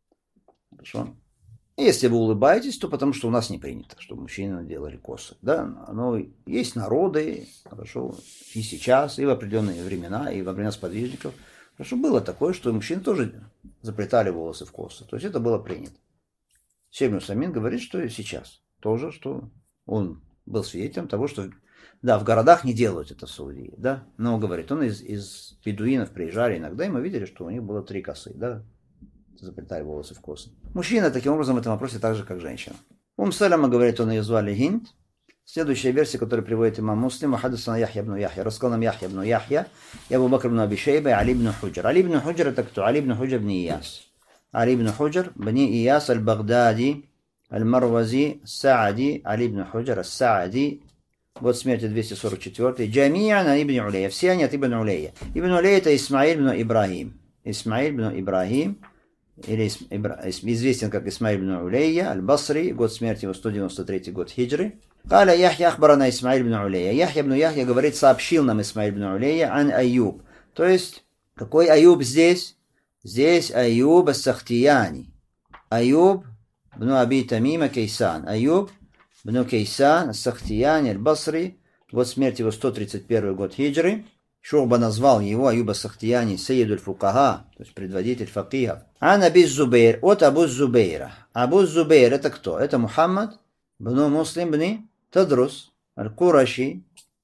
Хорошо. Если вы улыбаетесь, то потому что у нас не принято, чтобы мужчины делали косы. Но есть народы, хорошо, и сейчас, и в определенные времена, и во времена сподвижников. Хорошо, было такое, что мужчины тоже заплетали волосы в косы. То есть это было принято. Шейх ибн Усаймин говорит, что и сейчас тоже, что он был свидетелем того, что в городах не делают это в Саудии, но, говорит, он из бедуинов приезжали иногда, и мы видели, что у них было 3 косы, заплетали волосы в косы. Мужчина, таким образом, в этом вопросе так же, как женщина. Салама, говорит, он ее звали Хинд. Следующая версия, которую приводит имам Муслим, хаддасана Яхья ибн Яхья, рассказал нам Яхья ибн Яхья, и Абу Бакр ибн Аби Шейба, и Али ибн Худжр. Али ибн Худжр это кто? Али ибн Худжр ибн Ияс. Али ибн Худжр ибн Ияс аль-Багдади, аль-Марвази, Саади, Али ибн Худжр ас-Саади, год смерти 244, Джамиан ибн Улейя, все они от ибн Улейя. Ибн Улейя это Исмаиль ибн Ибрахим. Исмаиль ибн Ибрахим, или известен как Исмаиль ибн Улейя, аль-Басри, год смерти его 193 год хиджры. Каля Яхья ахбарана Исмаиль ибн Улейя. Яхья ибн Яхья говорит, сообщил нам Исмаиль ибн Улейя ан Аюб. То есть, какой Аюб здесь? Здесь Аюб ас-Сахтияни. Аюб ибн Аби Тамима Кейсан. Аюб ибн Кейсан ас-Сахтияни аль-Басри, год смерти его 131 год хиджры. Шуба назвал его, Аюба Сахтияни, Сейдуль Фукаха, то есть предводитель факихов. Ан Аби Зубейр, от Абу Зубейра. Абу Зубейр это кто? Это Мухаммад бну Муслим бни Тадрус, Аль-Кураши,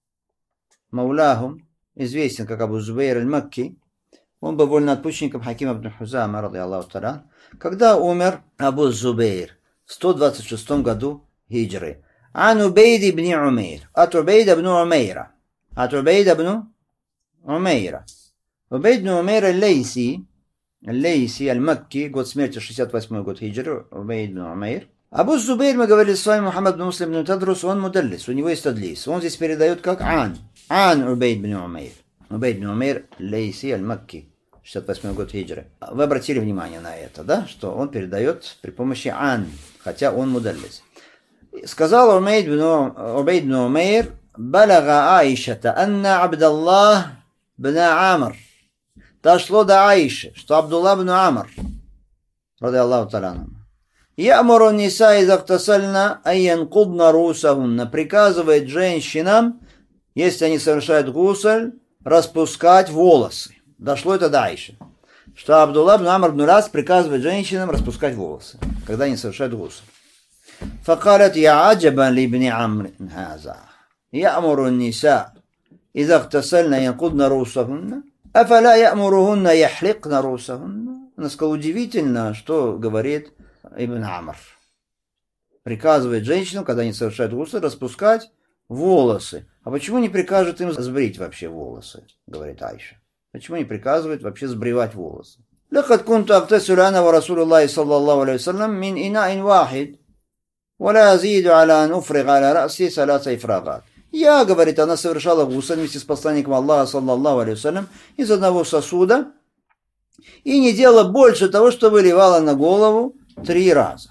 Мауляхум, известен как Абу Зубейр Аль-Макки. Он был вольноотпущенником Хакима ибн Хузама, ради Аллаху та'аля. Когда умер Абу Зубейр в 126 году хиджры. Ан Убейд ибн Умейр. От Убейда ибн Умейра. От Убейда ибн Умейра. Убейд ибн Умейр Аль-Лейси, Аль-Макки, год смерти 68 год хиджры, Убейд ибн Умейр. Абу Зубейр, мы говорили с вами, Мухаммад бн Муслим бн Тадрус, он мудаллис, у него есть тадлис. Он здесь передает как Ан Убейд ибн Умейр. Убейд ибн Умейр Лейси Аль-Макки, 68 год хиджры. Вы обратили внимание на это, да? Что он передает при помощи Ан, хотя он мудаллис. Сказал Убейд ибн Умейр, балага Аишата, анна Абдаллах бн Амр. Дошло до Аиши, что Абдулла бн Амр, ради Аллаху та'аля, Ямуру ниса изактасальна айянкудна русахунна, приказывает женщинам, если они совершают гусль, распускать волосы. Дошло это до Аиши, что Абдулла бн Амр бн Рас приказывает женщинам распускать волосы, когда они совершают гусль. Факалят я аджабан ли бни Амр хаза. Ямуру ниса изактасальна айянкудна русахунна, афаля ямурухунна яхликна русахунна. Она сказала, удивительно, что говорит Ибн Амр. Приказывает женщинам, когда они совершают гусль, распускать волосы. А почему не прикажет им сбрить вообще волосы, говорит Айша. Почему не приказывает вообще сбривать волосы? Лакад кунту актасилу ана ва Расулуллахи саллаллаху алейхи вассалям мин инаин вахид, ва ла азиду аля ан уфриг аля раси саласа ифрагат. Я, говорит, она совершала гусль вместе с посланником Аллаха саллаллаху алейхи вассалям из одного сосуда и не делала больше того, что выливала на голову 3 раза.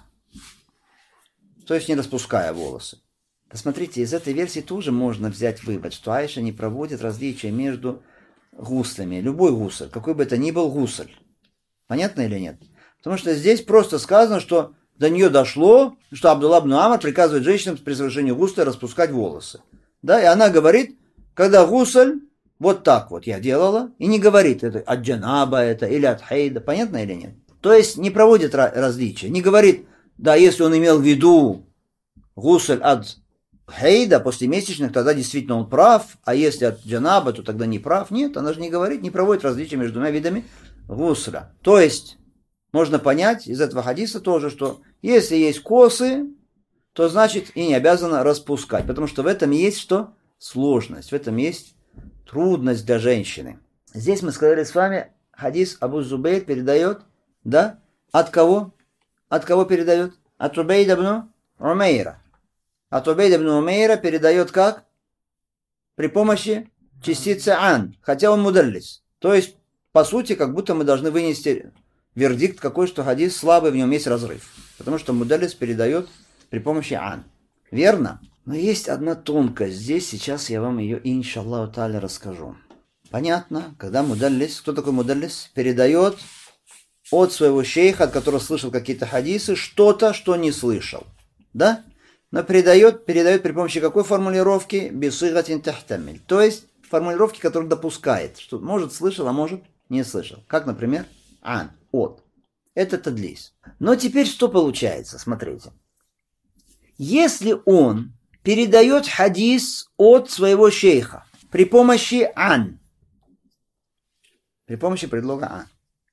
То есть не распуская волосы. Посмотрите, из этой версии тоже можно взять вывод, что Айша не проводит различия между гуслями. Любой гусль, какой бы это ни был гусль. Понятно или нет? Потому что здесь просто сказано, что до нее дошло, что Абдулла бн Амр приказывает женщинам при совершении гусля распускать волосы. Да, и она говорит, когда гусль, вот так вот я делала, и не говорит, это от джанаба это или от хейда. Понятно или нет? То есть не проводит различия. Не говорит, да, если он имел в виду гусль от хейда после месячных, тогда действительно он прав, а если от джанаба, то тогда не прав. Нет, она же не говорит, не проводит различия между двумя видами гусля. То есть можно понять из этого хадиса тоже, что если есть косы, то значит и не обязана распускать. Потому что в этом есть что? Сложность, в этом есть трудность для женщины. Здесь мы сказали с вами, хадис Абу Зубейр передает, да? От кого? От кого передает? От Убейда бн Умейра. От Убейда бн Умейра передает как? При помощи частицы ан, хотя он мудаллис. То есть, по сути, как будто мы должны вынести вердикт какой, что хадис слабый, в нем есть разрыв. Потому что мудаллис передает при помощи ан. Верно? Но есть одна тонкость. Здесь сейчас я вам ее, иншаллаху та'аля, расскажу. Понятно, когда мудаллис, кто такой мудаллис? Передает от своего шейха, от которого слышал какие-то хадисы, что-то, что не слышал. Да? Но передает при помощи какой формулировки? Бисыгатин тахтамиль. То есть формулировки, которые допускает, что может слышал, а может не слышал. Как, например, ан, от. Это тадлис. Но теперь что получается? Смотрите. Если он передает хадис от своего шейха при помощи ан, при помощи предлога ан,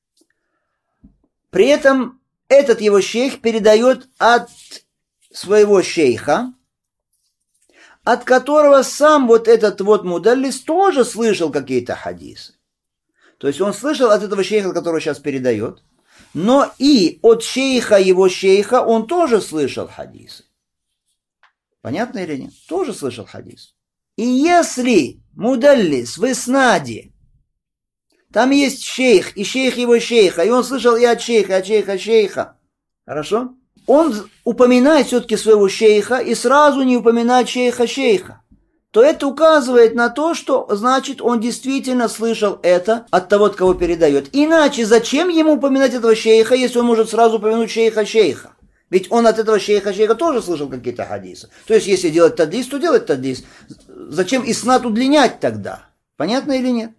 при этом этот его шейх передает от своего шейха, от которого сам вот этот вот мудаллис тоже слышал какие-то хадисы. То есть он слышал от этого шейха, который сейчас передает, но и от шейха его шейха он тоже слышал хадисы. Понятно или нет? Тоже слышал хадис. И если мудаллис в иснаде, там есть шейх, и шейх его шейха, и он слышал и от шейха шейха. Хорошо? Он упоминает все-таки своего шейха и сразу не упоминает шейха, то это указывает на то, что, значит, он действительно слышал это от того, от кого передает. Иначе зачем ему упоминать этого шейха, если он может сразу упомянуть шейха? Ведь он от этого шейха тоже слышал какие-то хадисы. То есть, если делать тадлис, то делать тадлис. Зачем иснат удлинять тогда? Понятно или нет?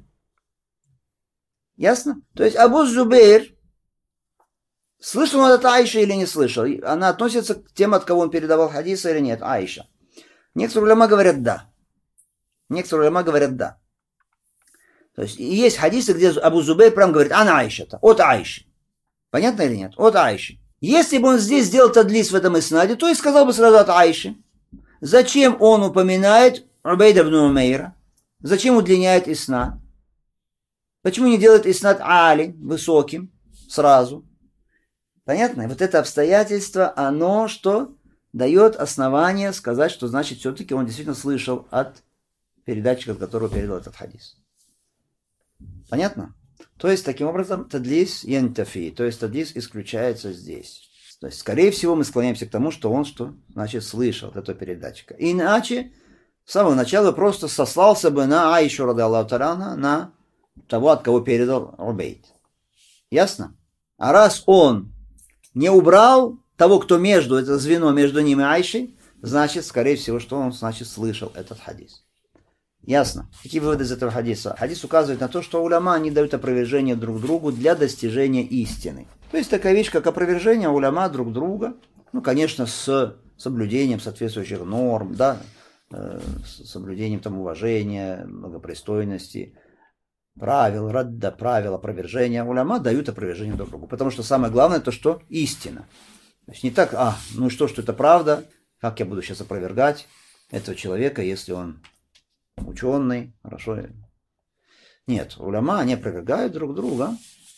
Ясно? То есть Абу Зубейр, слышал он от Аиши или не слышал? Она относится к тем, от кого он передавал хадисы или нет? Аиша. Некоторые уляма говорят да. Некоторые уляма говорят да. То есть есть хадисы, где Абу Зубейр прям говорит «Ана Аиша-то», от Аиши. Понятно или нет? От Аиши. Если бы он здесь сделал тадлис в этом иснаде, то и сказал бы сразу от Аиши. Зачем он упоминает Убейда ибн Умейра? Зачем удлиняет иснад? Почему не делает иснад Али высоким сразу? Понятно? И вот это обстоятельство, оно что? Дает основание сказать, что значит все-таки он действительно слышал от передатчика, от которого передал этот хадис. Понятно? То есть, таким образом, тадлис янтафи, то есть тадлис исключается здесь. То есть, скорее всего, мы склоняемся к тому, что он, что значит, слышал от этого передатчика. Иначе, с самого начала просто сослался бы на Аишу, рады Аллаху та'аля, на того, от кого передал Убейд. Ясно? А раз он не убрал того, кто между, это звено между ним и Аишей, значит, скорее всего, что он, значит, слышал этот хадис. Ясно? Какие выводы из этого хадиса? Хадис указывает на то, что уляма, они дают опровержение друг другу для достижения истины. То есть такая вещь, как опровержение уляма друг друга, ну, конечно, с соблюдением соответствующих норм, да, с соблюдением там уважения, благопристойности, правил, радда, правил опровержения. Уляма дают опровержение друг другу. Потому что самое главное, то что истина. То есть не так, ну и что это правда, как я буду сейчас опровергать этого человека, если он ученый, хорошо. Нет, уляма, они опровергают друг друга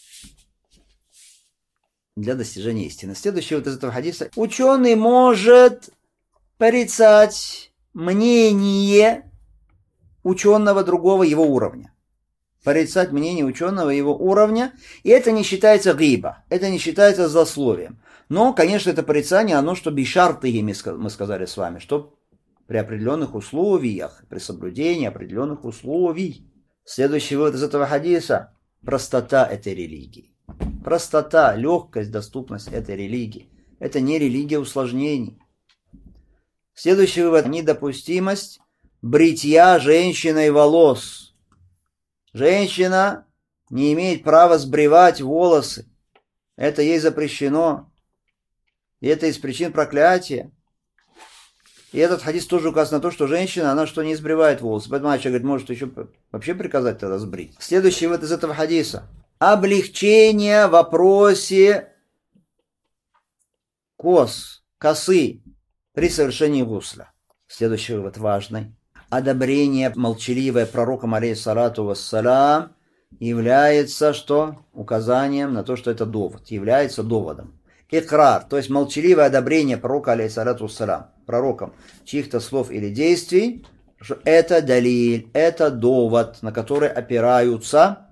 для достижения истины. Следующий вот из этого хадиса. Ученый может порицать мнение ученого другого его уровня. Порицать мнение ученого его уровня. И это не считается гиба. Это не считается злословием. Но, конечно, это порицание, оно, что бишартыги, мы сказали с вами, что при определенных условиях, при соблюдении определенных условий. Следующий вывод из этого хадиса. Простота этой религии. Простота, легкость, доступность этой религии. Это не религия усложнений. Следующий вывод. Недопустимость бритья женщиной волос. Женщина не имеет права сбривать волосы. Это ей запрещено. И это из причин проклятия. И этот хадис тоже указывает на то, что женщина, она что, не сбривает волосы. Поэтому Айша говорит, может еще вообще приказать тогда сбрить. Следующий вывод из этого хадиса. Облегчение в вопросе косы при совершении гусля. Следующий вывод важный. Одобрение молчаливое пророком алейхиссалату вассалям является что? Указанием на то, что это довод. Является доводом. Икрар, то есть молчаливое одобрение пророка алейхиссалату вассалям, пророком чьих-то слов или действий, что это далиль, это довод, на который опираются.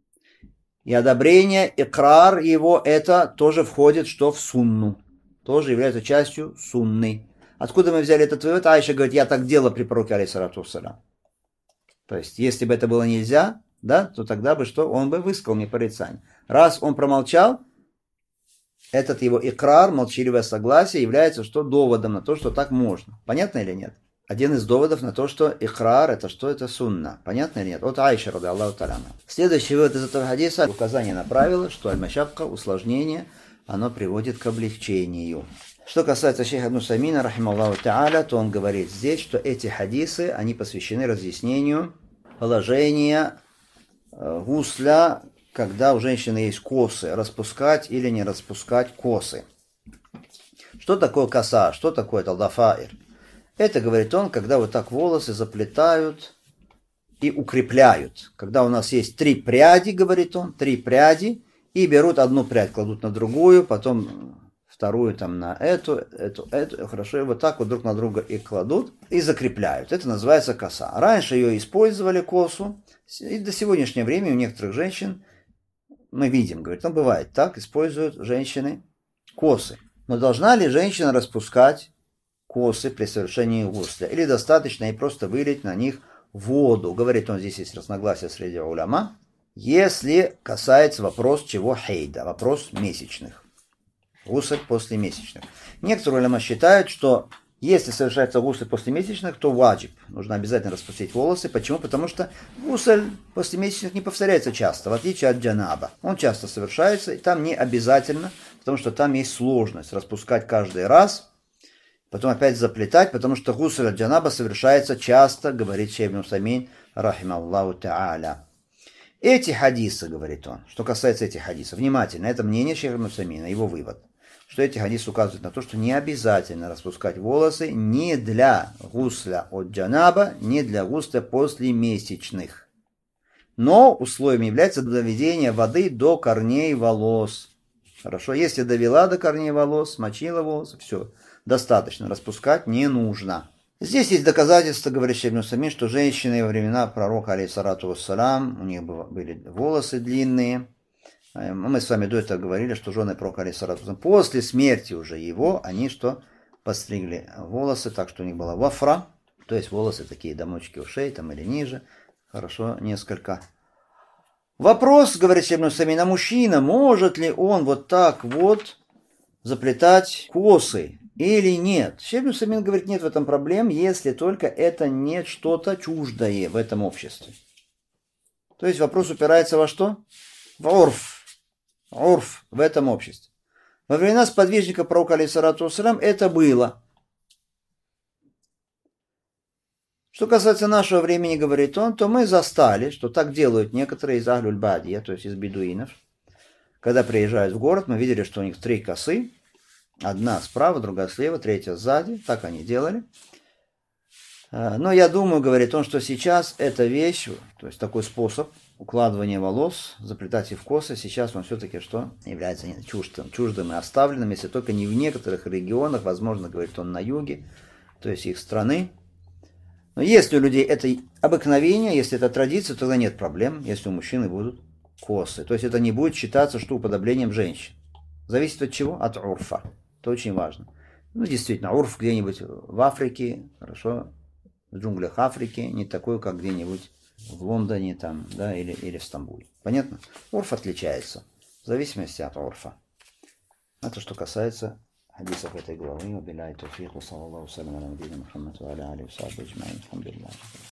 И одобрение, икрар его, это тоже входит что в сунну. Тоже является частью сунны. Откуда мы взяли этот вывод? Айша говорит, я так делала при пророке алейхиссалату вассалям. То есть, если бы это было нельзя, да, то тогда бы что? Он бы высказал мне порицание. Раз он промолчал, этот его икрар, молчаливое согласие, является что? Доводом на то, что так можно. Понятно или нет? Один из доводов на то, что икрар, это что? Это сунна. Понятно или нет? От Аиши, рады Аллаху та'аля. Следующий вывод из этого хадиса, указание на правило, что аль-машакка, усложнение, оно приводит к облегчению. Что касается шейха ибн Усаймина, рахималлаху та'аля, то он говорит здесь, что эти хадисы, они посвящены разъяснению положения гусля, когда у женщины есть косы, распускать или не распускать косы. Что такое коса? Что такое талдафаир? Это, говорит он, когда вот так волосы заплетают и укрепляют. Когда у нас есть 3 пряди, говорит он, 3 пряди, и берут одну прядь, кладут на другую, потом вторую там на эту, хорошо, и вот так вот друг на друга и кладут, и закрепляют. Это называется коса. Раньше ее использовали, косу, и до сегодняшнего времени у некоторых женщин, мы видим, говорит, бывает так, используют женщины косы. Но должна ли женщина распускать косы при совершении гусля? Или достаточно ей просто вылить на них воду? Говорит он, здесь есть разногласия среди уляма. Если касается вопрос чего хейда, вопрос месячных. Гусль после месячных. Некоторые уляма считают, что Если совершается гусль после месячных, то ваджиб. Нужно обязательно распустить волосы. Почему? Потому что гусль после месячных не повторяется часто, в отличие от джанаба. Он часто совершается, и там не обязательно, потому что там есть сложность распускать каждый раз, потом опять заплетать, потому что гусль от джанаба совершается часто, говорит шейх ибн Усаймин, рахималлаху та'аля. Эти хадисы, говорит он, что касается этих хадисов, внимательно, это мнение шейха ибн Усаймина, его вывод, что эти хадисы указывают на то, что не обязательно распускать волосы не для гусля от джанаба, не для гусля после месячных. Но условием является доведение воды до корней волос. Хорошо, если довела до корней волос, смочила волосы, все, достаточно, распускать не нужно. Здесь есть доказательства, говорит шейх ибн Усаймин, что женщины во времена пророка, алейхиссалату вассалам, у них были волосы длинные. Мы с вами до этого говорили, что жены пророка, алейхиссалату вассалам, после смерти уже его, они что? Постригли волосы, так что у них была вафра, то есть волосы такие до мочки ушей, там или ниже, хорошо, несколько. Вопрос, говорит шейх ибн Усаймин, а мужчина, может ли он вот так вот заплетать косы или нет? Шейх ибн Усаймин говорит, нет в этом проблем, если только это не что-то чуждое в этом обществе. То есть вопрос упирается во что? В урф в этом обществе. Во времена сподвижника пророка, алейхиссалату вассалям, это было. Что касается нашего времени, говорит он, то мы застали, что так делают некоторые из ахлюль бадия, то есть из бедуинов. Когда приезжают в город, мы видели, что у них 3 косы. Одна справа, другая слева, третья сзади. Так они делали. Но я думаю, говорит он, что сейчас эта вещь, то есть такой способ укладывания волос, заплетать их в косы, сейчас он все-таки что? Является чуждым и оставленным, если только не в некоторых регионах, возможно, говорит он, на юге, то есть их страны. Но если у людей это обыкновение, если это традиция, тогда нет проблем, если у мужчины будут косы. То есть это не будет считаться, что уподоблением женщин. Зависит от чего? От урфа. Это очень важно. Ну, действительно, урф где-нибудь в Африке, хорошо, в джунглях Африки, не такой, как где-нибудь в Лондоне там, да, или в Стамбуле. Понятно? Урф отличается в зависимости от урфа. Это что касается хадисов этой главы. Вабилляхи тауфик, ва саллаллаху салям аля набийина Мухаммад ва аля алихи ва сахбихи аджмаин. Алхамдулиллах.